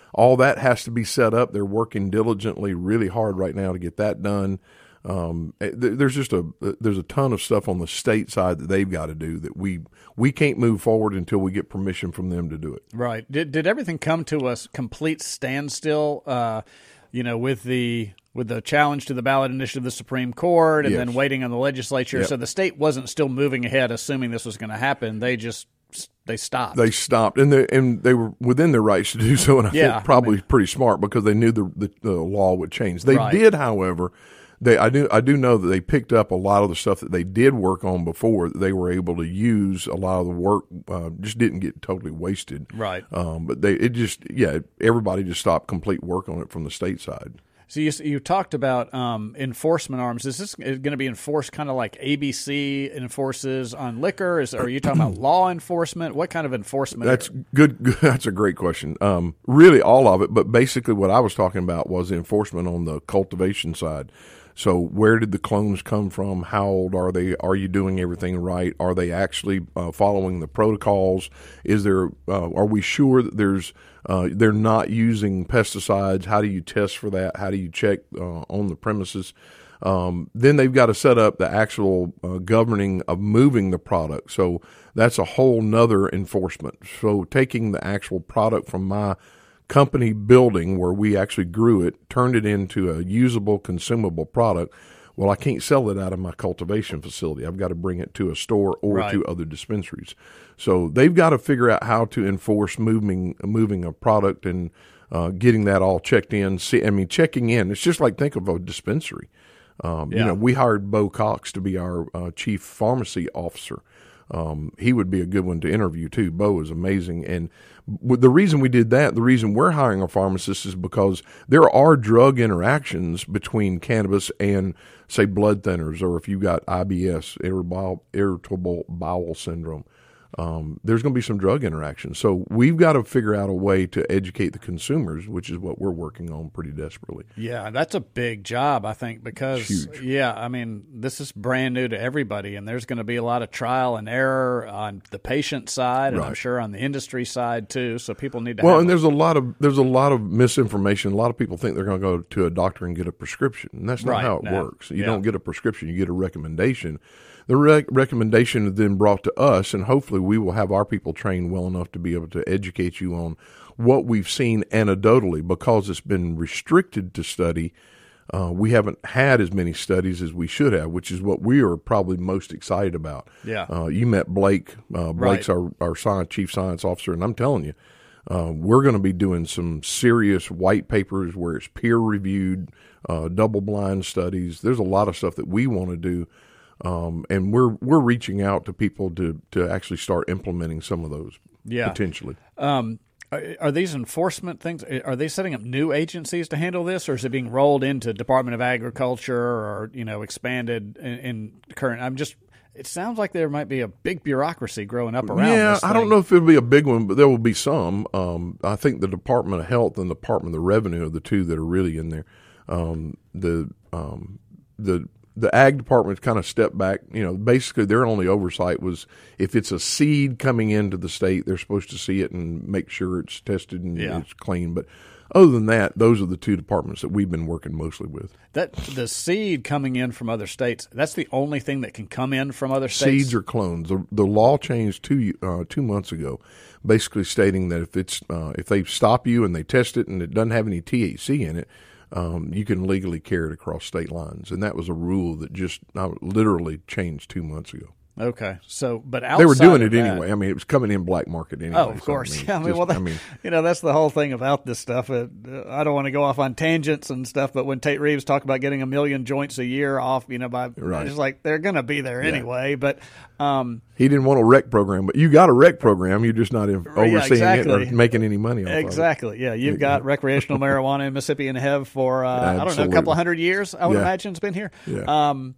all that has to be set up. They're working diligently, really hard right now to get that done. Um, there's just a there's a ton of stuff on the state side that they've got to do that we we can't move forward until we get permission from them to do it. Right. Did did everything come to a complete standstill? Uh, you know, with the with the challenge to the ballot initiative of the Supreme Court, and Yes. then waiting on the legislature. Yep. So the state wasn't still moving ahead, assuming this was going to happen. They just they stopped. They stopped, and they and they were within their rights to do so, and I Yeah, think probably I mean- pretty smart because they knew the, the the law would change. They Right. did, however. They, I do, I do know that they picked up a lot of the stuff that they did work on before. That they were able to use. A lot of the work uh, just didn't get totally wasted. Right. Um, but they, it just, yeah, everybody just stopped complete work on it from the state side. So you you talked about um, enforcement arms. Is this going to be enforced kind of like A B C enforces on liquor? Is are you talking about law enforcement? What kind of enforcement? That's good. good that's a great question. Um, really, all of it. But basically, what I was talking about was enforcement on the cultivation side. So, where did the clones come from? How old are they? Are you doing everything right? Are they actually uh, following the protocols? Is there? Uh, are we sure that there's? Uh, they're not using pesticides. How do you test for that? How do you check uh, on the premises? Um, then they've got to set up the actual uh, governing of moving the product. So that's a whole nother enforcement. So taking the actual product from my company building where we actually grew it, turned it into a usable, consumable product. Well, I can't sell it out of my cultivation facility. I've got to bring it to a store or Right. to other dispensaries. So they've got to figure out how to enforce moving moving a product and uh, getting that all checked in. See, I mean, checking in. It's just like think of a dispensary. Um, Yeah. You know, we hired Bo Cox to be our uh, chief pharmacy officer. Um, he would be a good one to interview too. Bo is amazing, and w- the reason we did that, the reason we're hiring a pharmacist, is because there are drug interactions between cannabis and, say, blood thinners, or if you got I B S, irritable, irritable bowel syndrome. Um, there's going to be some drug interactions. So we've got to figure out a way to educate the consumers, which is what we're working on pretty desperately. Yeah, that's a big job, I think, because, Huge. yeah, I mean, this is brand new to everybody, and there's going to be a lot of trial and error on the patient side, and I'm Right. sure on the industry side, too, so people need to Well, have and a- there's a lot of there's a lot of misinformation. A lot of people think they're going to go to a doctor and get a prescription, and that's not Right, how it no. works. You Yeah. don't get a prescription; you get a recommendation. The rec- recommendation is then brought to us, and hopefully, we will have our people trained well enough to be able to educate you on what we've seen anecdotally. Because it's been restricted to study, uh, we haven't had as many studies as we should have, which is what we are probably most excited about. Yeah. Uh, you met Blake. Uh, Blake's Right. our our science, chief science officer, and I'm telling you. Uh, we're going to be doing some serious white papers where it's peer reviewed, uh, double blind studies. There's a lot of stuff that we want to do, um, and we're we're reaching out to people to to actually start implementing some of those Yeah. potentially. Um, are, are these enforcement things? Are they setting up new agencies to handle this, or is it being rolled into Department of Agriculture, or you know, expanded in, in current? I'm just. It sounds like there might be a big bureaucracy growing up around. Yeah, this I don't thing. know if it'll be a big one, but there will be some. Um, I think the Department of Health and the Department of Revenue are the two that are really in there. Um, the um, the the Ag Department kind of stepped back. You know, basically their only oversight was if it's a seed coming into the state, they're supposed to see it and make sure it's tested and Yeah. it's clean. But other than that, those are the two departments that we've been working mostly with. That the seed coming in from other states, that's the only thing that can come in from other states? Seeds or clones. The, the law changed two uh, two months ago, basically stating that if it's uh, if they stop you and they test it and it doesn't have any T H C in it, um, you can legally carry it across state lines. And that was a rule that just uh, literally changed two months ago. Okay. So, but outside They were doing of it that- anyway. I mean, it was coming in black market anyway. Oh, of so, course. Yeah, I mean, just- well, that, I mean, you know, that's the whole thing about this stuff. Uh, I don't want to go off on tangents and stuff, but when Tate Reeves talked about getting a million joints a year off, you know, by Right. it's like they're going to be there anyway. But um, he didn't want a rec program, but you got a rec program. You're just not in, overseeing exactly. it or making any money off exactly, yeah, you've got recreational marijuana in Mississippi and have for uh, I don't know, a Absolutely. couple of hundred years. I would Yeah. imagine it's been here. Yeah. Um,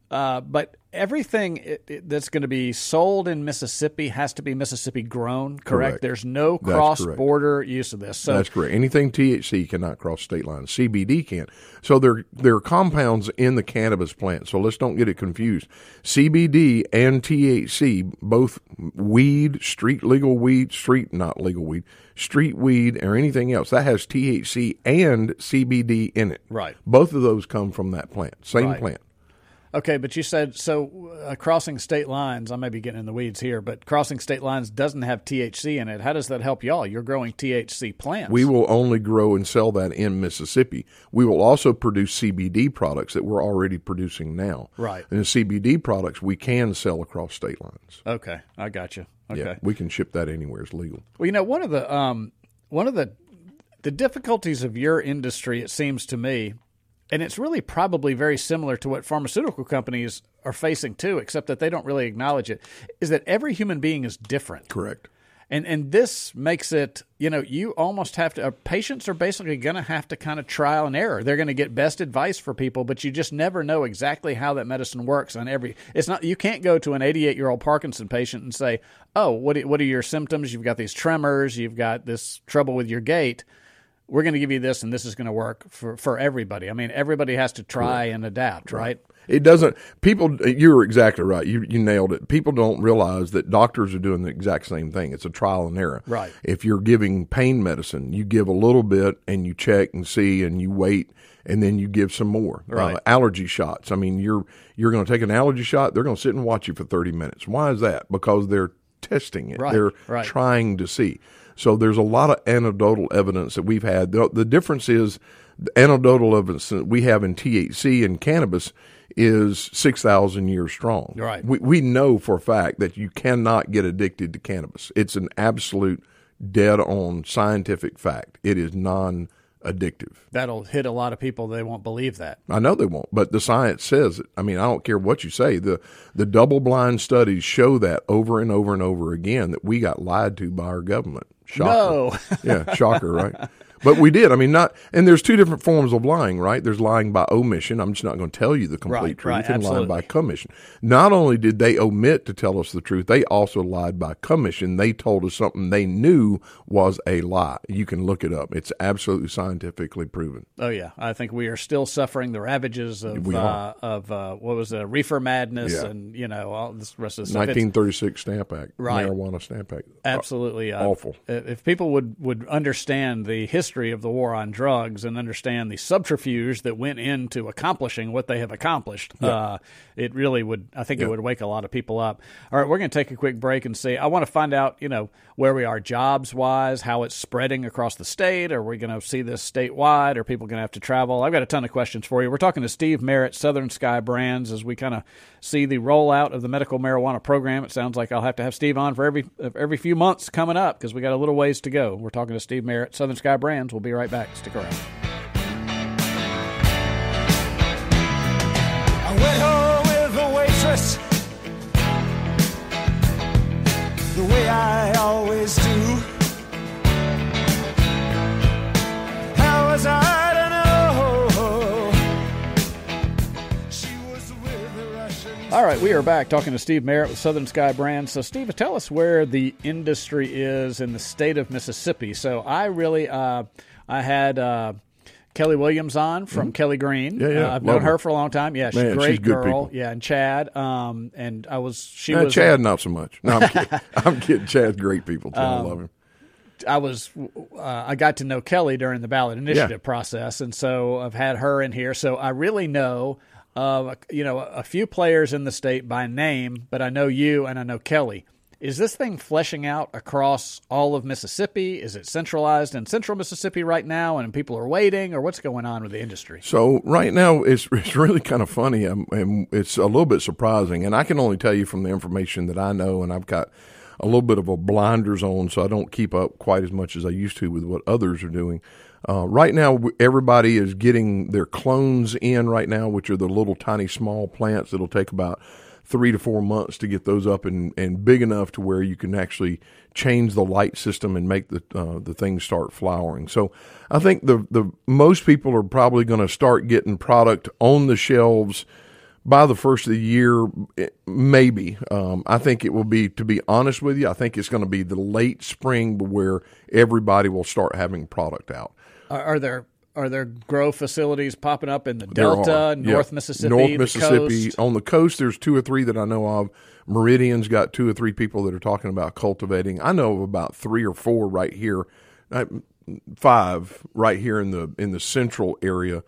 Uh, but everything it, it, that's going to be sold in Mississippi has to be Mississippi grown, correct? Correct. There's no That's cross-border use of this. So That's correct. Anything T H C cannot cross state lines. C B D can. So there, there are compounds in the cannabis plant. So let's don't get it confused. C B D and T H C, both weed, street legal weed, street not legal weed, street weed, or anything else, that has T H C and C B D in it. Right. Both of those come from that plant. Same Right. plant. Okay, but you said, so uh, crossing state lines, I may be getting in the weeds here, but crossing state lines doesn't have T H C in it. How does that help y'all? You're growing T H C plants. We will only grow and sell that in Mississippi. We will also produce C B D products that we're already producing now. Right. And the C B D products we can sell across state lines. Okay, I got you. Okay. Yeah, we can ship that anywhere. It's legal. Well, you know, one of the um, one of the the difficulties of your industry, it seems to me, and it's really probably very similar to what pharmaceutical companies are facing too, except that they don't really acknowledge it, is that every human being is different. Correct. And and this makes it, you know, you almost have to, uh, patients are basically going to have to kind of trial and error. They're going to get best advice for people, but you just never know exactly how that medicine works on every, it's not, you can't go to an eighty-eight-year-old Parkinson patient and say, oh, what, what are your symptoms? You've got these tremors, you've got this trouble with your gait. We're going to give you this, and this is going to work for, for everybody. I mean, everybody has to try and adapt, right? It doesn't, people, you're exactly right. You you nailed it. People don't realize that doctors are doing the exact same thing. It's a trial and error. Right. If you're giving pain medicine, you give a little bit and you check and see and you wait and then you give some more. Right. Uh, allergy shots. I mean, you're, you're going to take an allergy shot, they're going to sit and watch you for thirty minutes. Why is that? Because they're testing it. Right. They're Right. trying to see. So there's a lot of anecdotal evidence that we've had. The, the difference is the anecdotal evidence that we have in T H C and cannabis is six thousand years strong. Right. We, we know for a fact that you cannot get addicted to cannabis. It's an absolute dead-on scientific fact. It is non-addictive. That'll hit a lot of people. They won't believe that. I know they won't, but the science says it. I mean, I don't care what you say. The the double-blind studies show that over and over and over again that we got lied to by our government. Shocker. No. Yeah, shocker, right? But we did. I mean, not, and there's two different forms of lying, right? There's lying by omission. I'm just not going to tell you the complete Right, truth. right, And lying absolutely. by commission. Not only did they omit to tell us the truth, they also lied by commission. They told us something they knew was a lie. You can look it up. It's absolutely scientifically proven. Oh yeah, I think we are still suffering the ravages of We uh, are. of uh, what was it, reefer madness, Yeah. and you know all this rest of the stuff. It's- nineteen thirty-six Stamp Act. Right. Marijuana Stamp Act. Absolutely uh, Awful. If people would, would understand the history of the war on drugs and understand the subterfuge that went into accomplishing what they have accomplished, Yeah. uh, it really would. I think Yeah. it would wake a lot of people up. All right, we're going to take a quick break and see. I want to find out, you know, where we are jobs wise, how it's spreading across the state. Are we going to see this statewide? Are people going to have to travel? I've got a ton of questions for you. We're talking to Steve Merritt, Southern Sky Brands, as we kind of see the rollout of the medical marijuana program. It sounds like I'll have to have Steve on for every every few months coming up because we got a little ways to go. We're talking to Steve Merritt, Southern Sky Brands. We'll be right back. Stick around. I went home with the waitress the way I always do. How was I to know? She was with the Russians. All right, we are back talking to Steve Merritt with Southern Sky Brands. So, Steve, tell us where the industry is in the state of Mississippi. So, I really, uh, I had uh, Kelly Williams on from Kelly Green. Yeah, yeah, Uh, I've love known her her. for a long time. Yeah, she's Man, a great she's good girl. people. Yeah, and Chad. Um, and I was, she Uh, was. Chad, not so much. No, I'm kidding. I'm kidding. Chad's great people, too. I love him. I was, uh, I got to know Kelly during the ballot initiative Yeah. process, and so I've had her in here. So I really know, uh, you know, a few players in the state by name, but I know you and I know Kelly. Is this thing fleshing out across all of Mississippi? Is it centralized in central Mississippi right now, and people are waiting, or what's going on with the industry? So right now, it's it's really kind of funny, um, and it's a little bit surprising. And I can only tell you from the information that I know, and I've got a little bit of a blinders on, so I don't keep up quite as much as I used to with what others are doing. Uh, right now, everybody is getting their clones in right now, which are the little tiny small plants. It'll take about three to four months to get those up and, and big enough to where you can actually change the light system and make the uh, the things start flowering. So I think the the most people are probably going to start getting product on the shelves by the first of the year, maybe. Um, I think it will be, to be honest with you, I think it's going to be the late spring where everybody will start having product out. Are, are there are there grow facilities popping up in the There Delta, are. North Yep. Mississippi, North the Mississippi. coast? On the coast, there's two or three that I know of. Meridian's got two or three people that are talking about cultivating. I know of about three or four right here, uh, five right here in the in the central area,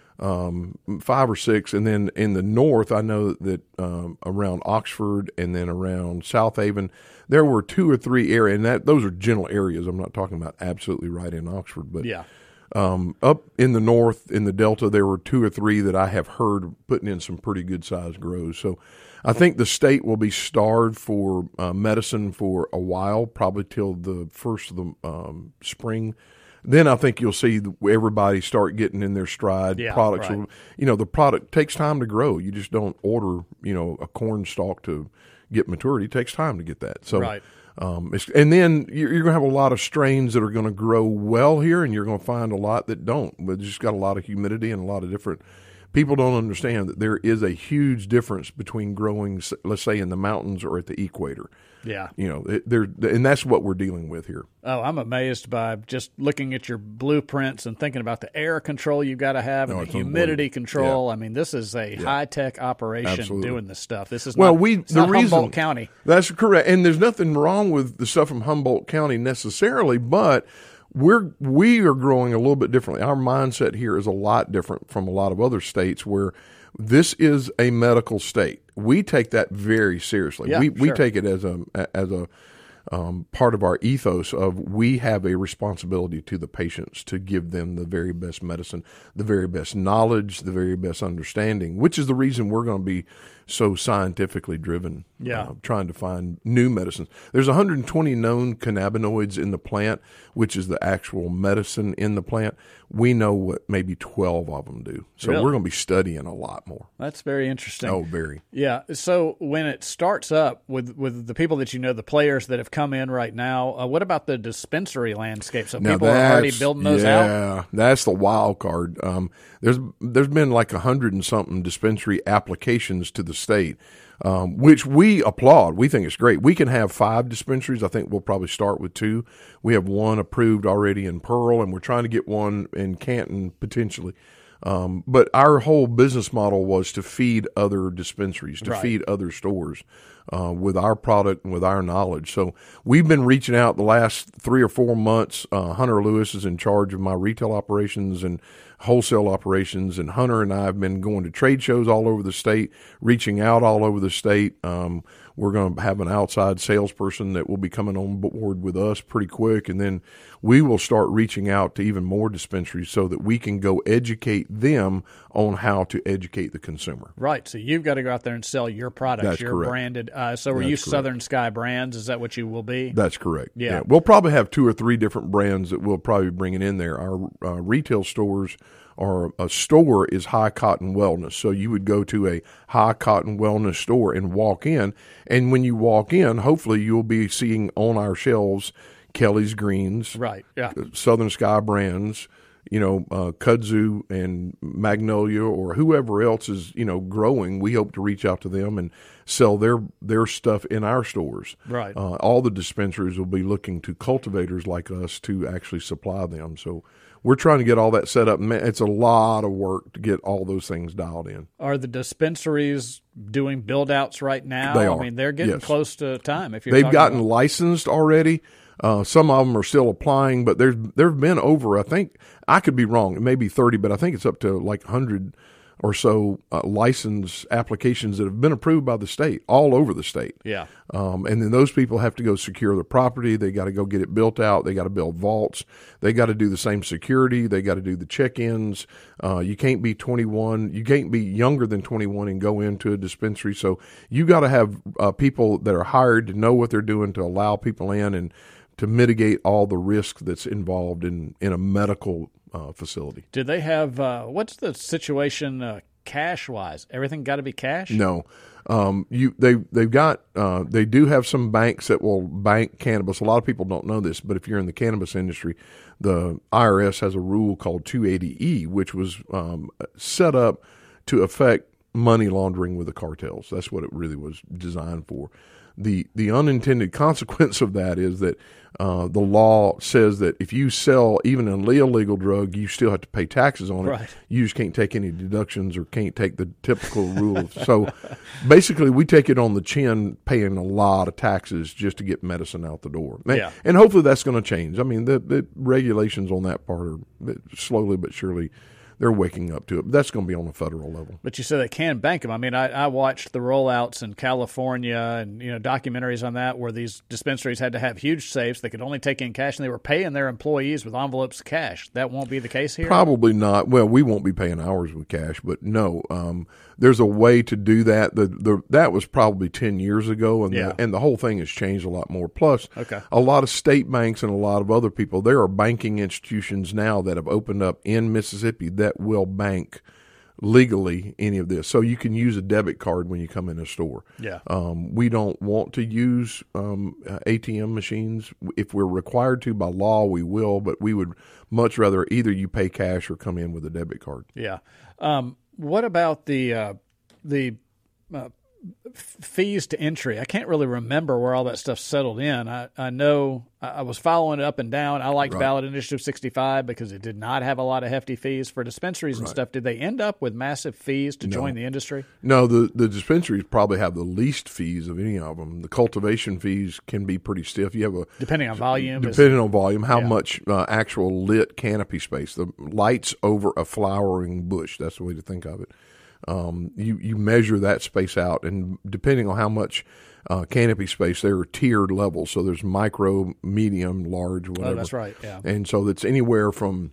um, five or six, and then in the north, I know that um, around Oxford and then around South Haven, there were two or three areas, and that those are general areas. I'm not talking about absolutely right in Oxford, but Yeah. Um, up in the north, in the Delta, there were two or three that I have heard putting in some pretty good sized grows. So I think the state will be starved for uh, medicine for a while, probably till the first of the um, spring. Then I think you'll see everybody start getting in their stride. Yeah, Products, right. will, you know, the product takes time to grow. You just don't order, you know, a corn stalk to get maturity. It takes time to get that. So, Right. Um, it's, and then you're, you're going to have a lot of strains that are going to grow well here, and you're going to find a lot that don't. But it's just got a lot of humidity and a lot of different. People don't understand that there is a huge difference between growing, let's say, in the mountains or at the equator. Yeah. You know, it, there, and that's what we're dealing with here. Oh, I'm amazed by just looking at your blueprints and thinking about the air control you've got to have and No, the it's humidity unbelievable. control. Yeah. I mean, this is a high-tech operation Absolutely. doing this stuff. This is Well, not, we it's the not reason Humboldt County. That's correct, and there's nothing wrong with the stuff from Humboldt County necessarily, but we're we are growing a little bit differently. Our mindset here is a lot different from a lot of other states where this is a medical state. We take that very seriously. Yeah, we we sure. take it as a as a um, part of our ethos of we have a responsibility to the patients to give them the very best medicine, the very best knowledge, the very best understanding, which is the reason we're going to be so scientifically driven, Yeah. uh, trying to find new medicines. There's one hundred twenty known cannabinoids in the plant, which is the actual medicine in the plant. We know what maybe twelve of them do. So Really? we're going to be studying a lot more. That's very interesting. Oh, very. Yeah. So when it starts up with with the people that you know, the players that have come in right now, uh, what about the dispensary landscape? So Now people are already that's- building those yeah, out? Yeah, that's the wild card. Um, there's there's been like a hundred and something dispensary applications to the state, um, which we applaud. We think it's great. We can have five dispensaries. I think we'll probably start with two. We have one approved already in Pearl, and we're trying to get one in Canton potentially. Um, but our whole business model was to feed other dispensaries, to Right. feed other stores uh, with our product and with our knowledge. So we've been reaching out the last three or four months. Uh, Hunter Lewis is in charge of my retail operations and wholesale operations, and Hunter and I have been going to trade shows all over the state, reaching out all over the state. Um, we're going to have an outside salesperson that will be coming on board with us pretty quick, and then we will start reaching out to even more dispensaries so that we can go educate them on how to educate the consumer. Right. So you've got to go out there and sell your products, That's your correct. branded. Uh, so are That's you correct. Southern Sky Brands? Is that what you will be? That's correct. Yeah. We'll probably have two or three different brands that we'll probably be bringing in there. Our uh, retail stores or a store is High Cotton Wellness. So you would go to a High Cotton Wellness store and walk in. And when you walk in, hopefully you'll be seeing on our shelves Kelly's Greens, Right. Yeah. Southern Sky Brands, you know, uh, kudzu and Magnolia or whoever else is, you know, growing. We hope to reach out to them and sell their their stuff in our stores. Right. Uh, all the dispensaries will be looking to cultivators like us to actually supply them. So we're trying to get all that set up. Man, it's a lot of work to get all those things dialed in. Are the dispensaries doing build outs right now? They are. I mean, they're getting Yes. close to time. If you're They've talking gotten about- licensed already. Uh, some of them are still applying, but there's there have been over, I think, I could be wrong, it may be thirty, but I think it's up to like one hundred or so uh, license applications that have been approved by the state, all over the state. Yeah. Um, and then those people have to go secure the property. They got to go get it built out. They got to build vaults. They got to do the same security. They got to do the check-ins. Uh, you can't be twenty-one. You can't be younger than twenty-one and go into a dispensary. So you got to have uh, people that are hired to know what they're doing to allow people in and to mitigate all the risk that's involved in, in a medical uh, facility. Do they have, uh, what's the situation uh, cash wise? Everything got to be cash? No, um, you they they've got uh, they do have some banks that will bank cannabis. A lot of people don't know this, but if you're in the cannabis industry, the I R S has a rule called two eighty E, which was um, set up to affect money laundering with the cartels. That's what it really was designed for. The the unintended consequence of that is that uh, the law says that if you sell even an illegal drug, you still have to pay taxes on it. Right. You just can't take any deductions or can't take the typical rule. So basically, we take it on the chin, paying a lot of taxes just to get medicine out the door. And, Yeah. and hopefully that's going to change. I mean, the, the regulations on that part are slowly but surely they're waking up to it. But that's going to be on the federal level. But you said they can bank them. I mean, I, I watched the rollouts in California and, you know, documentaries on that where these dispensaries had to have huge safes. They could only take in cash, and they were paying their employees with envelopes of cash. That won't be the case here? Probably not. Well, we won't be paying ours with cash, but no, um, there's a way to do that. The, the that was probably ten years ago, and Yeah. the, and the whole thing has changed a lot more. Plus, Okay. a lot of state banks and a lot of other people, there are banking institutions now that have opened up in Mississippi that will bank legally any of this. So you can use a debit card when you come in a store. Yeah. Um, we don't want to use um, uh, A T M machines. If we're required to by law, we will, but we would much rather either you pay cash or come in with a debit card. Yeah. Um, what about the uh, the uh, f- fees to entry? I can't really remember where all that stuff settled in. I, I know I, I was following it up and down. I liked Right. Ballot Initiative sixty-five because it did not have a lot of hefty fees for dispensaries and Right. stuff. Did they end up with massive fees to No. join the industry? No, the, the dispensaries probably have the least fees of any of them. The cultivation fees can be pretty stiff. You have a Depending on volume. is- depending on volume, how Yeah. much uh, actual lit canopy space, the lights over a flowering bush. That's the way to think of it. Um, you you measure that space out, and depending on how much uh, canopy space, there are tiered levels. So there's micro, medium, large, whatever. Oh, that's right. Yeah. And so that's anywhere from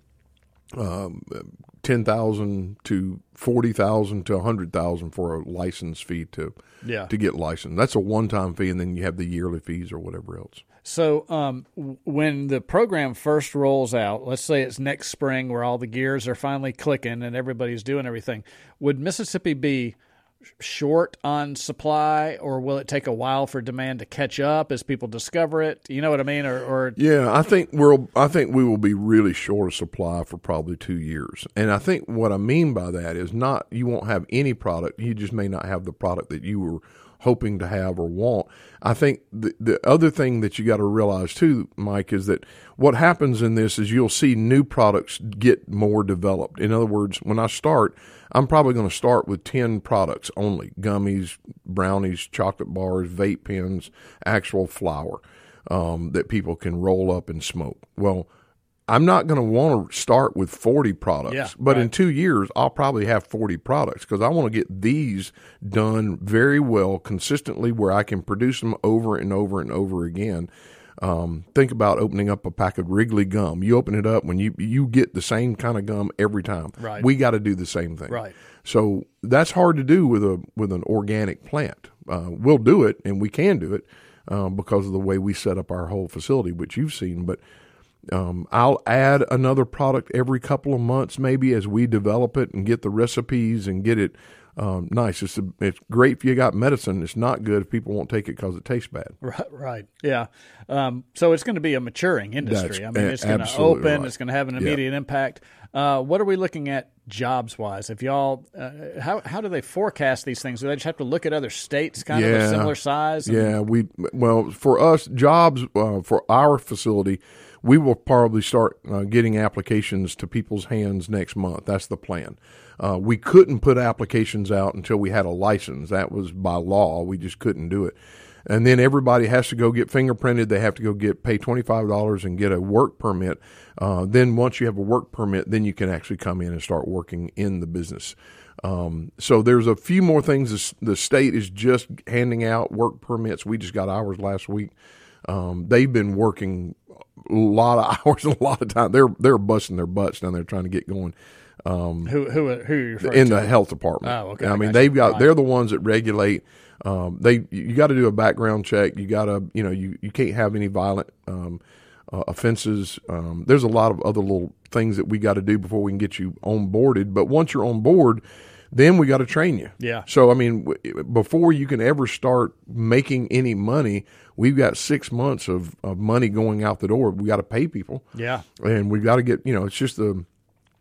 um, ten thousand to forty thousand to a hundred thousand for a license fee to Yeah. to get licensed. That's a one time fee, and then you have the yearly fees or whatever else. So um, w- when the program first rolls out, let's say it's next spring where all the gears are finally clicking and everybody's doing everything, would Mississippi be short on supply, or will it take a while for demand to catch up as people discover it? You know what I mean? Or, or Yeah, I think we'll. I think we will be really short of supply for probably two years. And I think what I mean by that is not you won't have any product. You just may not have the product that you were hoping to have or want. I think the the other thing that you got to realize too, Mike, is that what happens in this is you'll see new products get more developed. In other words, when I start, I'm probably going to start with ten products only: gummies, brownies, chocolate bars, vape pens, actual flour um, that people can roll up and smoke. Well, I'm not going to want to start with forty products, Yeah, but in right. two years, I'll probably have forty products because I want to get these done very well, consistently, where I can produce them over and over and over again. Um, think about opening up a pack of Wrigley gum. You open it up when you you get the same kind of gum every time. Right. We got to do the same thing. Right. So that's hard to do with a with an organic plant. Uh, we'll do it, and we can do it uh, because of the way we set up our whole facility, which you've seen. But um, I'll add another product every couple of months, maybe as we develop it and get the recipes and get it um, nice. It's a, it's great if you got medicine. It's not good if people won't take it because it tastes bad. Right, right, yeah. Um, so it's going to be a maturing industry. That's I mean, a- it's going to absolutely open. right. It's going to have an Yeah. immediate impact. Uh, what are we looking at jobs wise? If y'all, uh, how how do they forecast these things? Do they just have to look at other states, kind of a similar size? and- Yeah, we well for us jobs uh, for our facility, we will probably start uh, getting applications to people's hands next month. That's the plan. Uh, we couldn't put applications out until we had a license. That was by law. We just couldn't do it. And then everybody has to go get fingerprinted. They have to go get pay twenty-five dollars and get a work permit. Uh, then once you have a work permit, then you can actually come in and start working in the business. Um, so there's a few more things. The, the state is just handing out work permits. We just got ours last week. Um, they've been working a lot of hours, a lot of time. They're they're busting their butts down there trying to get going. Um, Who who who are you referring in to? the health department. Oh, okay, I mean, gotcha. they've got Right. they're the ones that regulate. Um, they you got to do a background check. You got to you know you, you can't have any violent um, uh, offenses. Um, there's a lot of other little things that we got to do before we can get you onboarded. But once you're on board, then we got to train you. Yeah. So I mean, w- before you can ever start making any money, we've got six months of, of money going out the door. We got to pay people. Yeah. And we got to get you know it's just the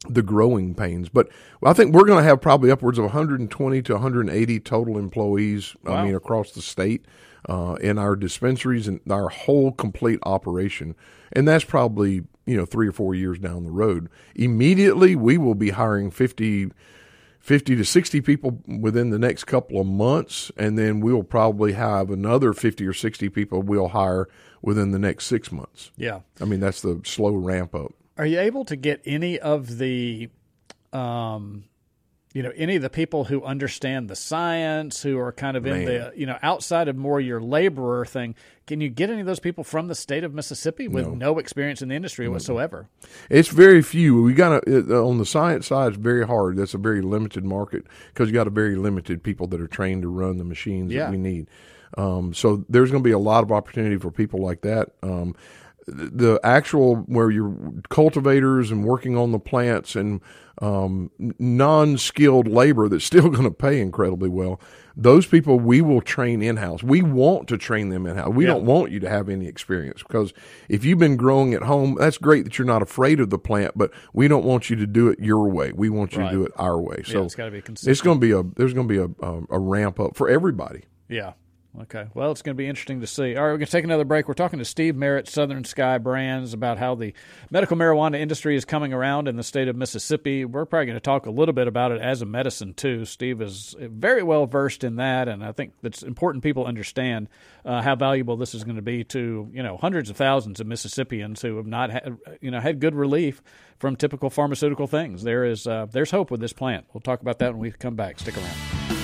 the growing pains. But I think we're going to have probably upwards of one hundred twenty to one hundred eighty total employees, Wow. I mean, across the state uh, in our dispensaries and our whole complete operation. And that's probably, you know, three or four years down the road. Immediately, we will be hiring fifty, fifty to sixty people within the next couple of months, and then we'll probably have another fifty or sixty people we'll hire within the next six months. Yeah. I mean, that's the slow ramp up. Are you able to get any of the, um, you know, any of the people who understand the science, who are kind of in Man. the, you know, outside of more your laborer thing? Can you get any of those people from the state of Mississippi with no, No. experience in the industry mm-hmm. whatsoever? It's very few. We got to on the science side. It's very hard. That's a very limited market because you got a very limited people that are trained to run the machines yeah. that we need. Um, so there's going to be a lot of opportunity for people like that. Um, the actual where you're cultivators and working on the plants and um, non-skilled labor that's still going to pay incredibly well, those people we will train in-house. We want to train them in-house. We yeah. don't want you to have any experience because if you've been growing at home, that's great that you're not afraid of the plant, but we don't want you to do it your way. We want you right. to do it our way. So yeah, it's got to be consistent. It's going to be a there's going to be a, a, a ramp up for everybody. Yeah. Okay. Well, it's going to be interesting to see. All right, we're going to take another break. We're talking to Steve Merritt, Southern Sky Brands, about how the medical marijuana industry is coming around in the state of Mississippi. We're probably going to talk a little bit about it as a medicine, too. Steve is very well versed in that, and I think it's important people understand uh, how valuable this is going to be to, you know, hundreds of thousands of Mississippians who have not had, you know, had good relief from typical pharmaceutical things. There is uh, there's hope with this plant. We'll talk about that when we come back. Stick around.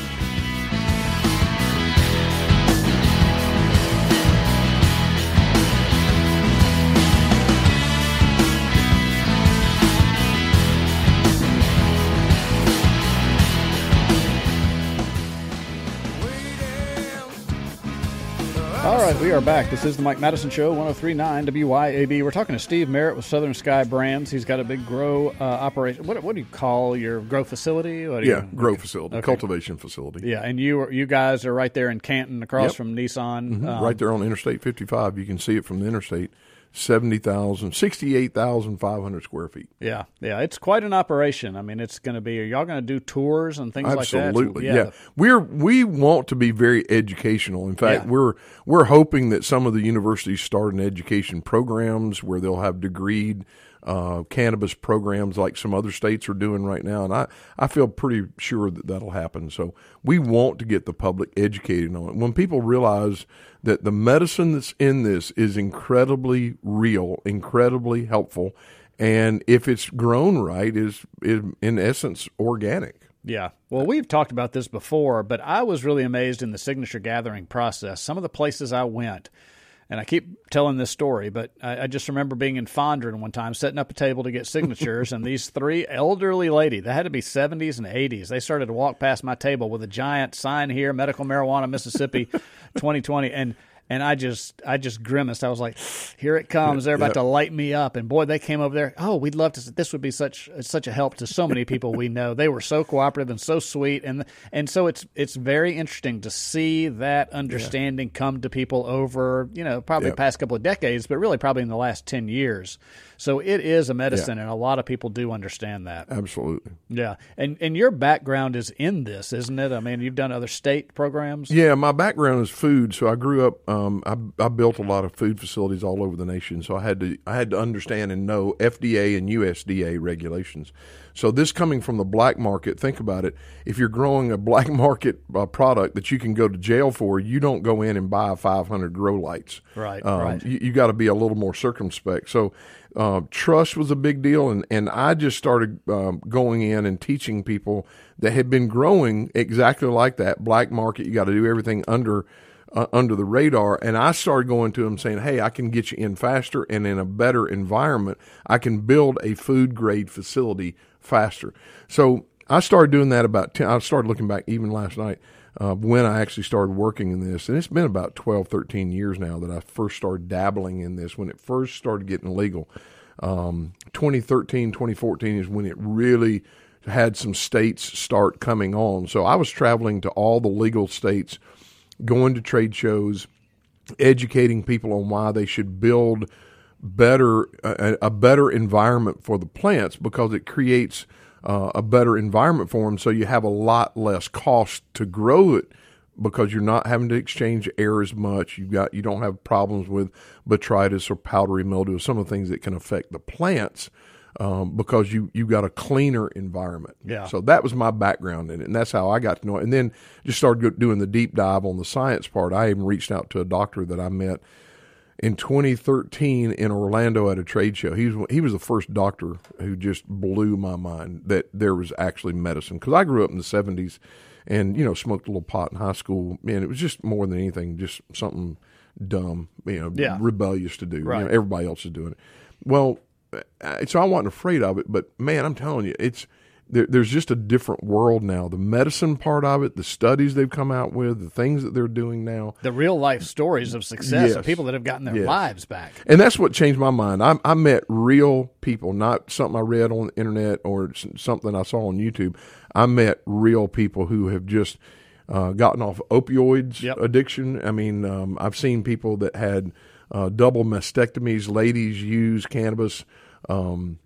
All right, we are back. This is the Mike Madison Show, one oh three point nine W Y A B. We're talking to Steve Merritt with Southern Sky Brands. He's got a big grow uh, operation. What, what do you call your grow facility? What do yeah, you, grow okay. facility, okay. cultivation facility. Yeah, and you are, you guys are right there in Canton, across yep. from Nissan. Mm-hmm. Um, right there on Interstate fifty-five. You can see it from the interstate. seventy thousand, sixty-eight thousand five hundred square feet. Yeah, yeah, it's quite an operation. I mean, it's going to be. Are y'all going to do tours and things Absolutely, like that? Absolutely, yeah. yeah. We're we want to be very educational. In fact, yeah. we're we're hoping that some of the universities start an education programs where they'll have degreed uh, cannabis programs like some other states are doing right now, and I I feel pretty sure that that'll happen. So we want to get the public educated on it. When people realize that the medicine that's in this is incredibly real, incredibly helpful, and if it's grown right, is, is in essence organic. Yeah. Well, we've talked about this before, but I was really amazed in the signature gathering process. Some of the places I went, and I keep telling this story, but I, I just remember being in Fondren one time, setting up a table to get signatures, and these three elderly ladies, they had to be seventies and eighties, they started to walk past my table with a giant sign here, Medical Marijuana Mississippi twenty twenty, and And I just I just grimaced. I was like, here it comes. They're about yep. to light me up. And, boy, they came over there. Oh, we'd love to. This would be such such a help to so many people we know. They were so cooperative and so sweet. And and so it's it's very interesting to see that understanding yeah. come to people over, you know, probably yep. the past couple of decades, but really probably in the last ten years. So it is a medicine, yeah. and a lot of people do understand that. Absolutely. Yeah. And and your background is in this, isn't it? I mean, you've done other state programs? Yeah, my background is food. So I grew up Um, I, I built a lot of food facilities all over the nation, so I had to I had to understand and know F D A and U S D A regulations. So this coming from the black market, think about it. If you're growing a black market uh, product that you can go to jail for, you don't go in and buy five hundred grow lights. Right, um, right. You, you got to be a little more circumspect. So uh, trust was a big deal, and, and I just started um, going in and teaching people that had been growing exactly like that, black market. You got to do everything under Uh, under the radar, and I started going to them saying, hey, I can get you in faster and in a better environment. I can build a food grade facility faster. So I started doing that about ten, I started looking back even last night uh, when I actually started working in this, and it's been about twelve, thirteen years now that I first started dabbling in this. When it first started getting legal, um, twenty thirteen, twenty fourteen is when it really had some states start coming on. So I was traveling to all the legal states, going to trade shows, educating people on why they should build better a, a better environment for the plants because it creates uh, a better environment for them. So you have a lot less cost to grow it because you're not having to exchange air as much. You got you don't have problems with botrytis or powdery mildew, some of the things that can affect the plants. Um, because you you got a cleaner environment. Yeah. So that was my background in it, and that's how I got to know it. And then just started go- doing the deep dive on the science part. I even reached out to a doctor that I met in twenty thirteen in Orlando at a trade show. He was he was the first doctor who just blew my mind that there was actually medicine. Because I grew up in the seventies, and you know smoked a little pot in high school, and it was just more than anything just something dumb, you know, yeah. rebellious to do. Right. You know, everybody else is doing it. Well. So I wasn't afraid of it, but man, I'm telling you, it's there, there's just a different world now. The medicine part of it, the studies they've come out with, the things that they're doing now, the real life stories of success yes. of people that have gotten their yes. lives back, and that's what changed my mind. I, I met real people, not something I read on the internet or something I saw on YouTube. I met real people who have just uh, gotten off opioids yep. addiction. I mean, um, I've seen people that had. Uh, double mastectomies. Ladies use cannabis um,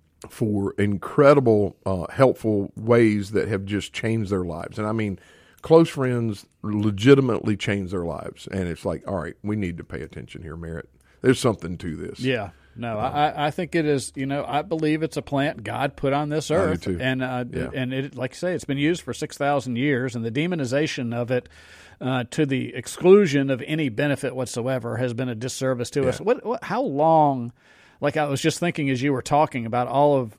for incredible, uh, helpful ways that have just changed their lives. And I mean, close friends legitimately changed their lives. And it's like, all right, we need to pay attention here, Merritt. There's something to this. Yeah. No, I, I think it is, you know, I believe it's a plant God put on this earth. I do too. And, uh, yeah. and it, like I say, it's been used for six thousand years, and the demonization of it uh, to the exclusion of any benefit whatsoever has been a disservice to yeah. us. What, what, how long, like I was just thinking as you were talking about all of,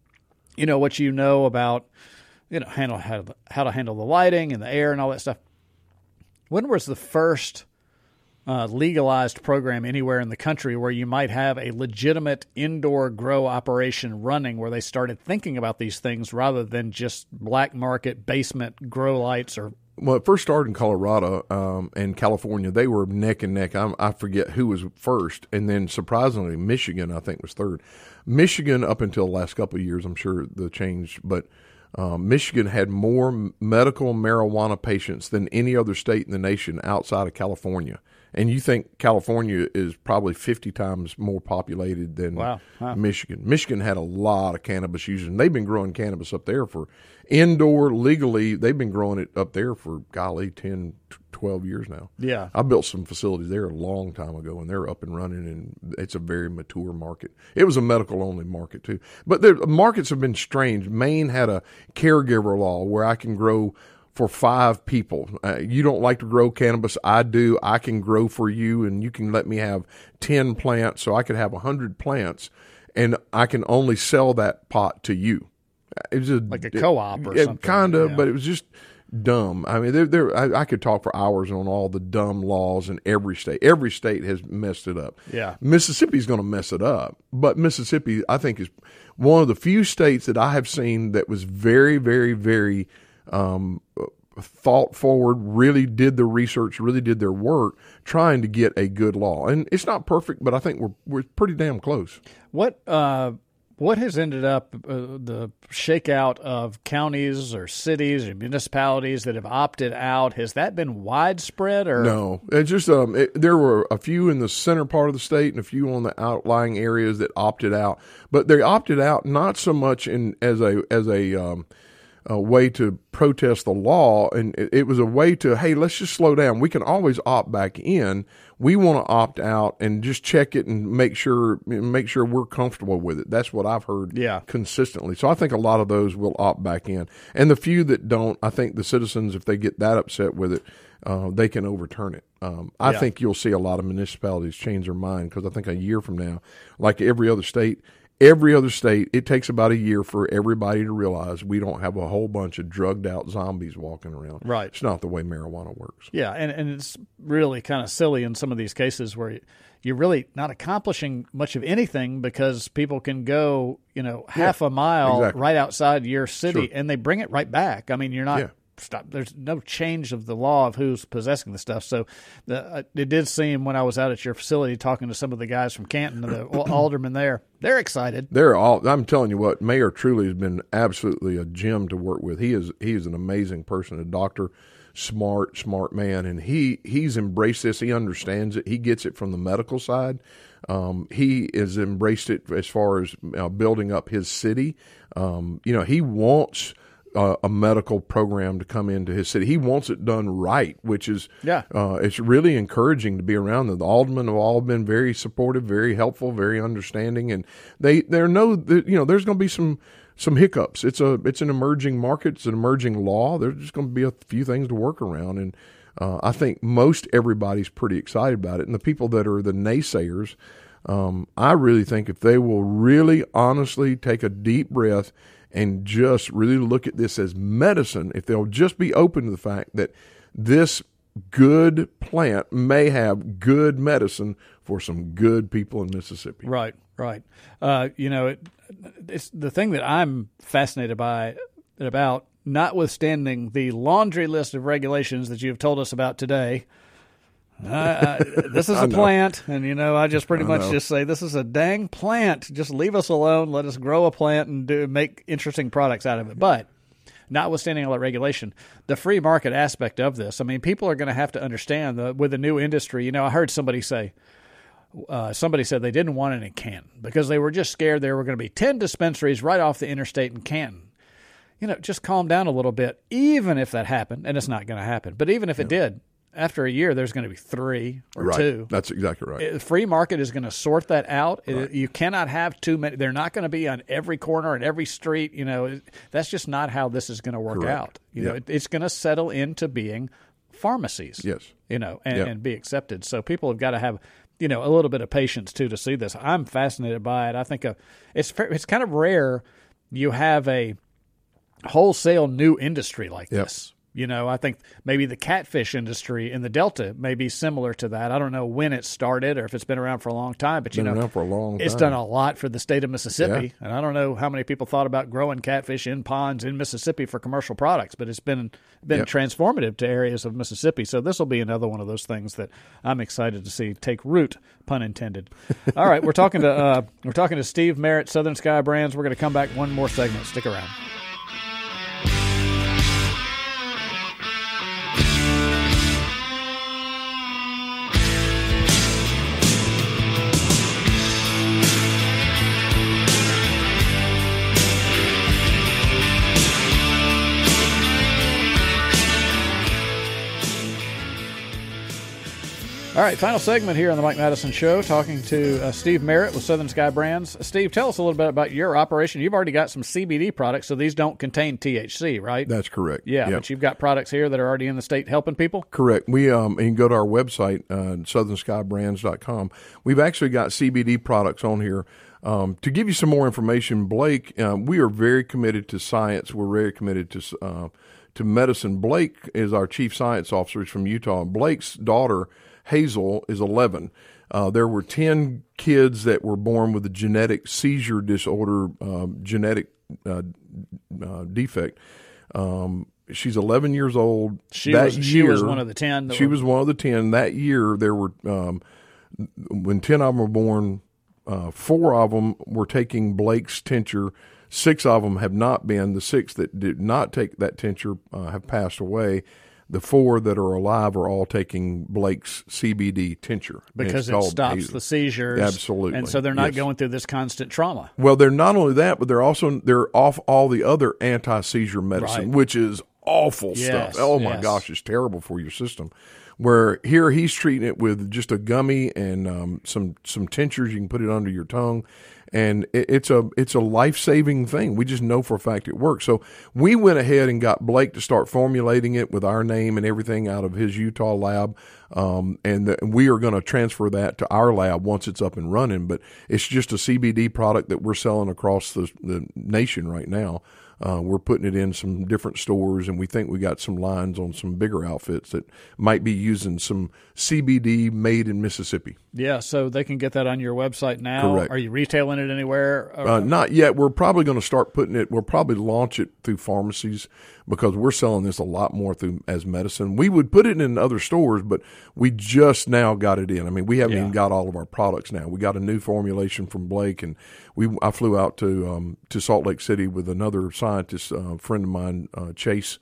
you know, what you know about, you know, handle how to, how to handle the lighting and the air and all that stuff. When was the first Uh, legalized program anywhere in the country where you might have a legitimate indoor grow operation running where they started thinking about these things rather than just black market basement grow lights? Or well, it first started in Colorado um, and California. They were neck and neck. I'm, I forget who was first, and then surprisingly, Michigan I think was third. Michigan up until the last couple of years, I'm sure the change, but um, Michigan had more medical marijuana patients than any other state in the nation outside of California. And you think California is probably fifty times more populated than wow. huh. Michigan. Michigan had a lot of cannabis users, and they've been growing cannabis up there for indoor legally. They've been growing it up there for, golly, ten, twelve years now. Yeah. I built some facilities there a long time ago, and they're up and running, and it's a very mature market. It was a medical-only market, too. But the markets have been strange. Maine had a caregiver law where I can grow for five people. Uh, you don't like to grow cannabis. I do. I can grow for you, and you can let me have ten plants, so I could have one hundred plants, and I can only sell that pot to you. It was a, like a co-op or it, something. Kind of, yeah. but it was just dumb. I mean, there, there. I, I could talk for hours on all the dumb laws in every state. Every state has messed it up. Yeah. Mississippi's going to mess it up, but Mississippi, I think, is one of the few states that I have seen that was very, very, very um, thought forward, really did the research, really did their work trying to get a good law. And it's not perfect, but I think we're we're pretty damn close. What uh, what has ended up uh, the shakeout of counties or cities or municipalities that have opted out? Has that been widespread? Or no? It's just um, it, there were a few in the center part of the state and a few on the outlying areas that opted out, but they opted out not so much in as a as a um, a way to protest the law, and it, it was a way to, hey, let's just slow down. We can always opt back in. We want to opt out and just check it and make sure make sure we're comfortable with it. That's what I've heard yeah. consistently. So I think a lot of those will opt back in. And the few that don't, I think the citizens, if they get that upset with it, uh, they can overturn it. Um, I yeah. think you'll see a lot of municipalities change their mind because I think a year from now, like every other state, Every other state, it takes about a year for everybody to realize we don't have a whole bunch of drugged out zombies walking around. Right. It's not the way marijuana works. Yeah, and, and it's really kind of silly in some of these cases where you're really not accomplishing much of anything because people can go, you know, half yeah, a mile exactly. right outside your city Sure. and they bring it right back. I mean, you're not. Yeah. Stop. There's no change of the law of who's possessing the stuff. So the, uh, it did seem when I was out at your facility talking to some of the guys from Canton, the aldermen there, they're excited. They're all. I'm telling you what, Mayor Truly has been absolutely a gem to work with. He is he is an amazing person, a doctor smart, smart man, and he he's embraced this. He understands it. He gets it from the medical side. Um, he has embraced it as far as uh, building up his city. Um, you know, he wants uh, a medical program to come into his city. He wants it done right, which is yeah. Uh, it's really encouraging to be around them. The aldermen have all been very supportive, very helpful, very understanding, and they they know that, you know, there's going to be some. Some hiccups. It's a it's an emerging market. It's an emerging law. There's just going to be a few things to work around, and uh, I think most everybody's pretty excited about it. And the people that are the naysayers, um, I really think if they will really honestly take a deep breath and just really look at this as medicine, if they'll just be open to the fact that this good plant may have good medicine for some good people in Mississippi. Right, right. Uh, you know, it, it's the thing that I'm fascinated by about, notwithstanding the laundry list of regulations that you've told us about today. I, I, this is a plant, and, you know, I just pretty I much know. just say this is a dang plant. Just leave us alone. Let us grow a plant and do make interesting products out of it. But notwithstanding all that regulation, the free market aspect of this, I mean, people are going to have to understand that with a new industry. You know, I heard somebody say, uh, somebody said they didn't want it in Canton because they were just scared there were going to be ten dispensaries right off the interstate in Canton. You know, just calm down a little bit. Even if that happened, and it's not going to happen, but even if it did, after a year, there's going to be three or right. two. That's exactly right. The free market is going to sort that out. Right. It, you cannot have too many. They're not going to be on every corner and every street. You know, that's just not how this is going to work Correct. out. You Yep. know, it, it's going to settle into being pharmacies. Yes. You know, and, Yep. and be accepted. So people have got to have, you know, a little bit of patience too to see this. I'm fascinated by it. I think uh, it's it's kind of rare you have a wholesale new industry like Yep. this. You know, I think maybe the catfish industry in the Delta may be similar to that. I don't know when it started or if it's been around for a long time, but you Been know, around for a long it's time. done a lot for the state of Mississippi. Yeah. And I don't know how many people thought about growing catfish in ponds in Mississippi for commercial products, but it's been been Yep. transformative to areas of Mississippi. So this will be another one of those things that I'm excited to see take root, pun intended. All right, we're talking to uh, we're talking to Steve Merritt, Southern Sky Brands. We're going to come back one more segment. Stick around. All right, final segment here on the Mike Madison Show, talking to uh, Steve Merritt with Southern Sky Brands. Steve, tell us a little bit about your operation. You've already got some C B D products, so these don't contain T H C, right? That's correct. Yeah, Yep. but you've got products here that are already in the state helping people? Correct. We um, you can go to our website, uh, southern sky brands dot com. We've actually got C B D products on here. Um, to give you some more information, Blake, uh, we are very committed to science. We're very committed to uh, to medicine. Blake is our chief science officer. He's from Utah. Blake's daughter, Hazel, is eleven. Uh, there were ten kids that were born with a genetic seizure disorder, um, genetic uh, uh, defect. Um, she's eleven years old. She that was- year, she was one of the ten that She were- was one of the ten. That year, there were um, when ten of them were born. Uh, four of them were taking Blake's tincture. Six of them have not been. The six that did not take that tincture uh, have passed away. The four that are alive are all taking Blake's C B D tincture. And Because it's it called stops Hazel. the seizures. Absolutely. And so they're not Yes. going through this constant trauma. Well, they're not only that, but they're also they're off all the other anti-seizure medicine, Right. which is awful Yes, stuff. Oh my yes. gosh, it's terrible for your system. Where here he's treating it with just a gummy and um, some some tinctures. You can put it under your tongue, and it, it's a it's a life saving thing. We just know for a fact it works. So we went ahead and got Blake to start formulating it with our name and everything out of his Utah lab, um, and the, we are going to transfer that to our lab once it's up and running. But it's just a C B D product that we're selling across the, the nation right now. Uh, we're putting it in some different stores, and we think we got some lines on some bigger outfits that might be using some C B D made in Mississippi. Yeah, so they can get that on your website now. Correct. Are you retailing it anywhere? Uh, not yet. We're probably going to start putting it. We'll probably launch it through pharmacies because we're selling this a lot more through as medicine. We would put it in other stores, but we just now got it in. I mean, we haven't Yeah. even got all of our products now. We got a new formulation from Blake, and we I flew out to um, to Salt Lake City with another scientist uh, friend of mine, uh, Chase.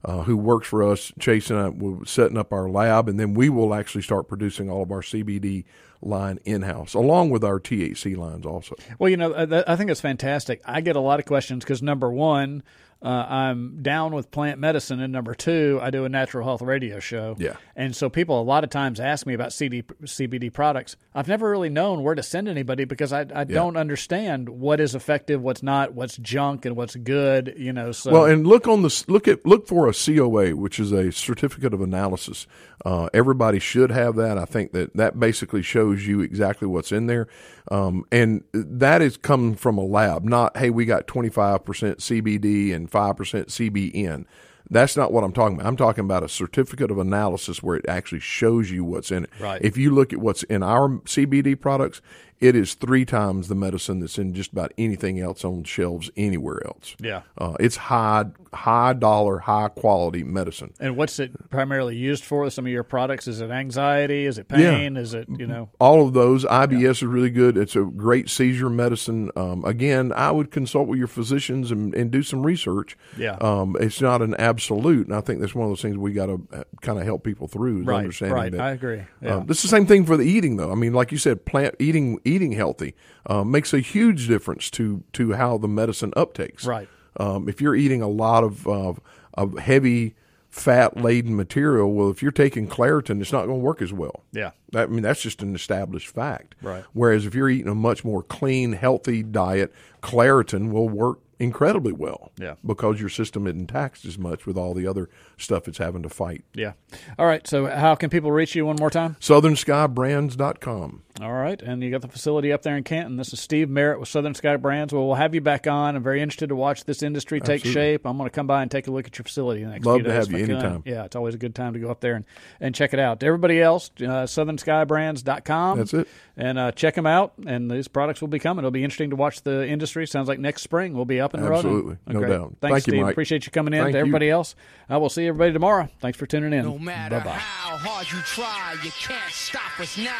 uh, who works for us, Chase and I, we're setting up our lab, and then we will actually start producing all of our C B D line in-house, along with our T H C lines also. Well, you know, I think it's fantastic. I get a lot of questions because, number one, Uh, I'm down with plant medicine, and number two, I do a natural health radio show. Yeah. And so people a lot of times ask me about C D, C B D products. I've never really known where to send anybody because I, I yeah. don't understand what is effective, what's not, what's junk, and what's good. You know. So well, and look on the look at look for a C O A, which is a certificate of analysis. Uh, everybody should have that. I think that that basically shows you exactly what's in there, um, and that is coming from a lab. Not hey, we got twenty-five percent C B D and five percent C B N. That's not what I'm talking about. I'm talking about a certificate of analysis where it actually shows you what's in it. Right. If you look at what's in our C B D products, it is three times the medicine that's in just about anything else on shelves anywhere else. Yeah. Uh, it's high, high dollar, high quality medicine. And what's it primarily used for? Some of your products? Is it anxiety? Is it pain? Yeah. Is it, you know? All of those. I B S yeah. is really good. It's a great seizure medicine. Um, again, I would consult with your physicians and, and do some research. Yeah. Um, it's not an absolute, and I think that's one of those things we got to kind of help people through. Is right. Understanding right. that. I agree. Yeah. Um, it's the same thing for the eating, though. I mean, like you said, plant eating, eating healthy uh, makes a huge difference to to how the medicine uptakes. Right. Um, if you're eating a lot of uh, of heavy fat-laden material, well, if you're taking Claritin, it's not going to work as well. Yeah. That, I mean, that's just an established fact. Right. Whereas if you're eating a much more clean, healthy diet, Claritin will work incredibly well. Yeah. Because your system isn't taxed as much with all the other stuff it's having to fight. Yeah. All right. So how can people reach you one more time? Southern Sky Brands dot com. All right. And you got the facility up there in Canton. This is Steve Merritt with Southern Sky Brands. Well, we'll have you back on. I'm very interested to watch this industry take Absolutely. shape. I'm going to come by and take a look at your facility in the next Love few to days. have you if I can. anytime. Yeah, it's always a good time to go up there and, and check it out. To everybody else, uh, Southern Sky Brands dot com. That's it. And uh, check them out. And these products will be coming. It'll be interesting to watch the industry. Sounds like next spring we'll be up and Absolutely. running. No Okay. doubt. Thanks, Thank you, Steve. Mike. Appreciate you coming in. Thank to everybody you. else, I will see everybody tomorrow. Thanks for tuning in. No matter Bye-bye. how hard you try, you can't stop us now.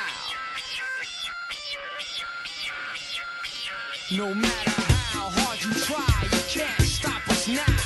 No matter how hard you try, you can't stop us now.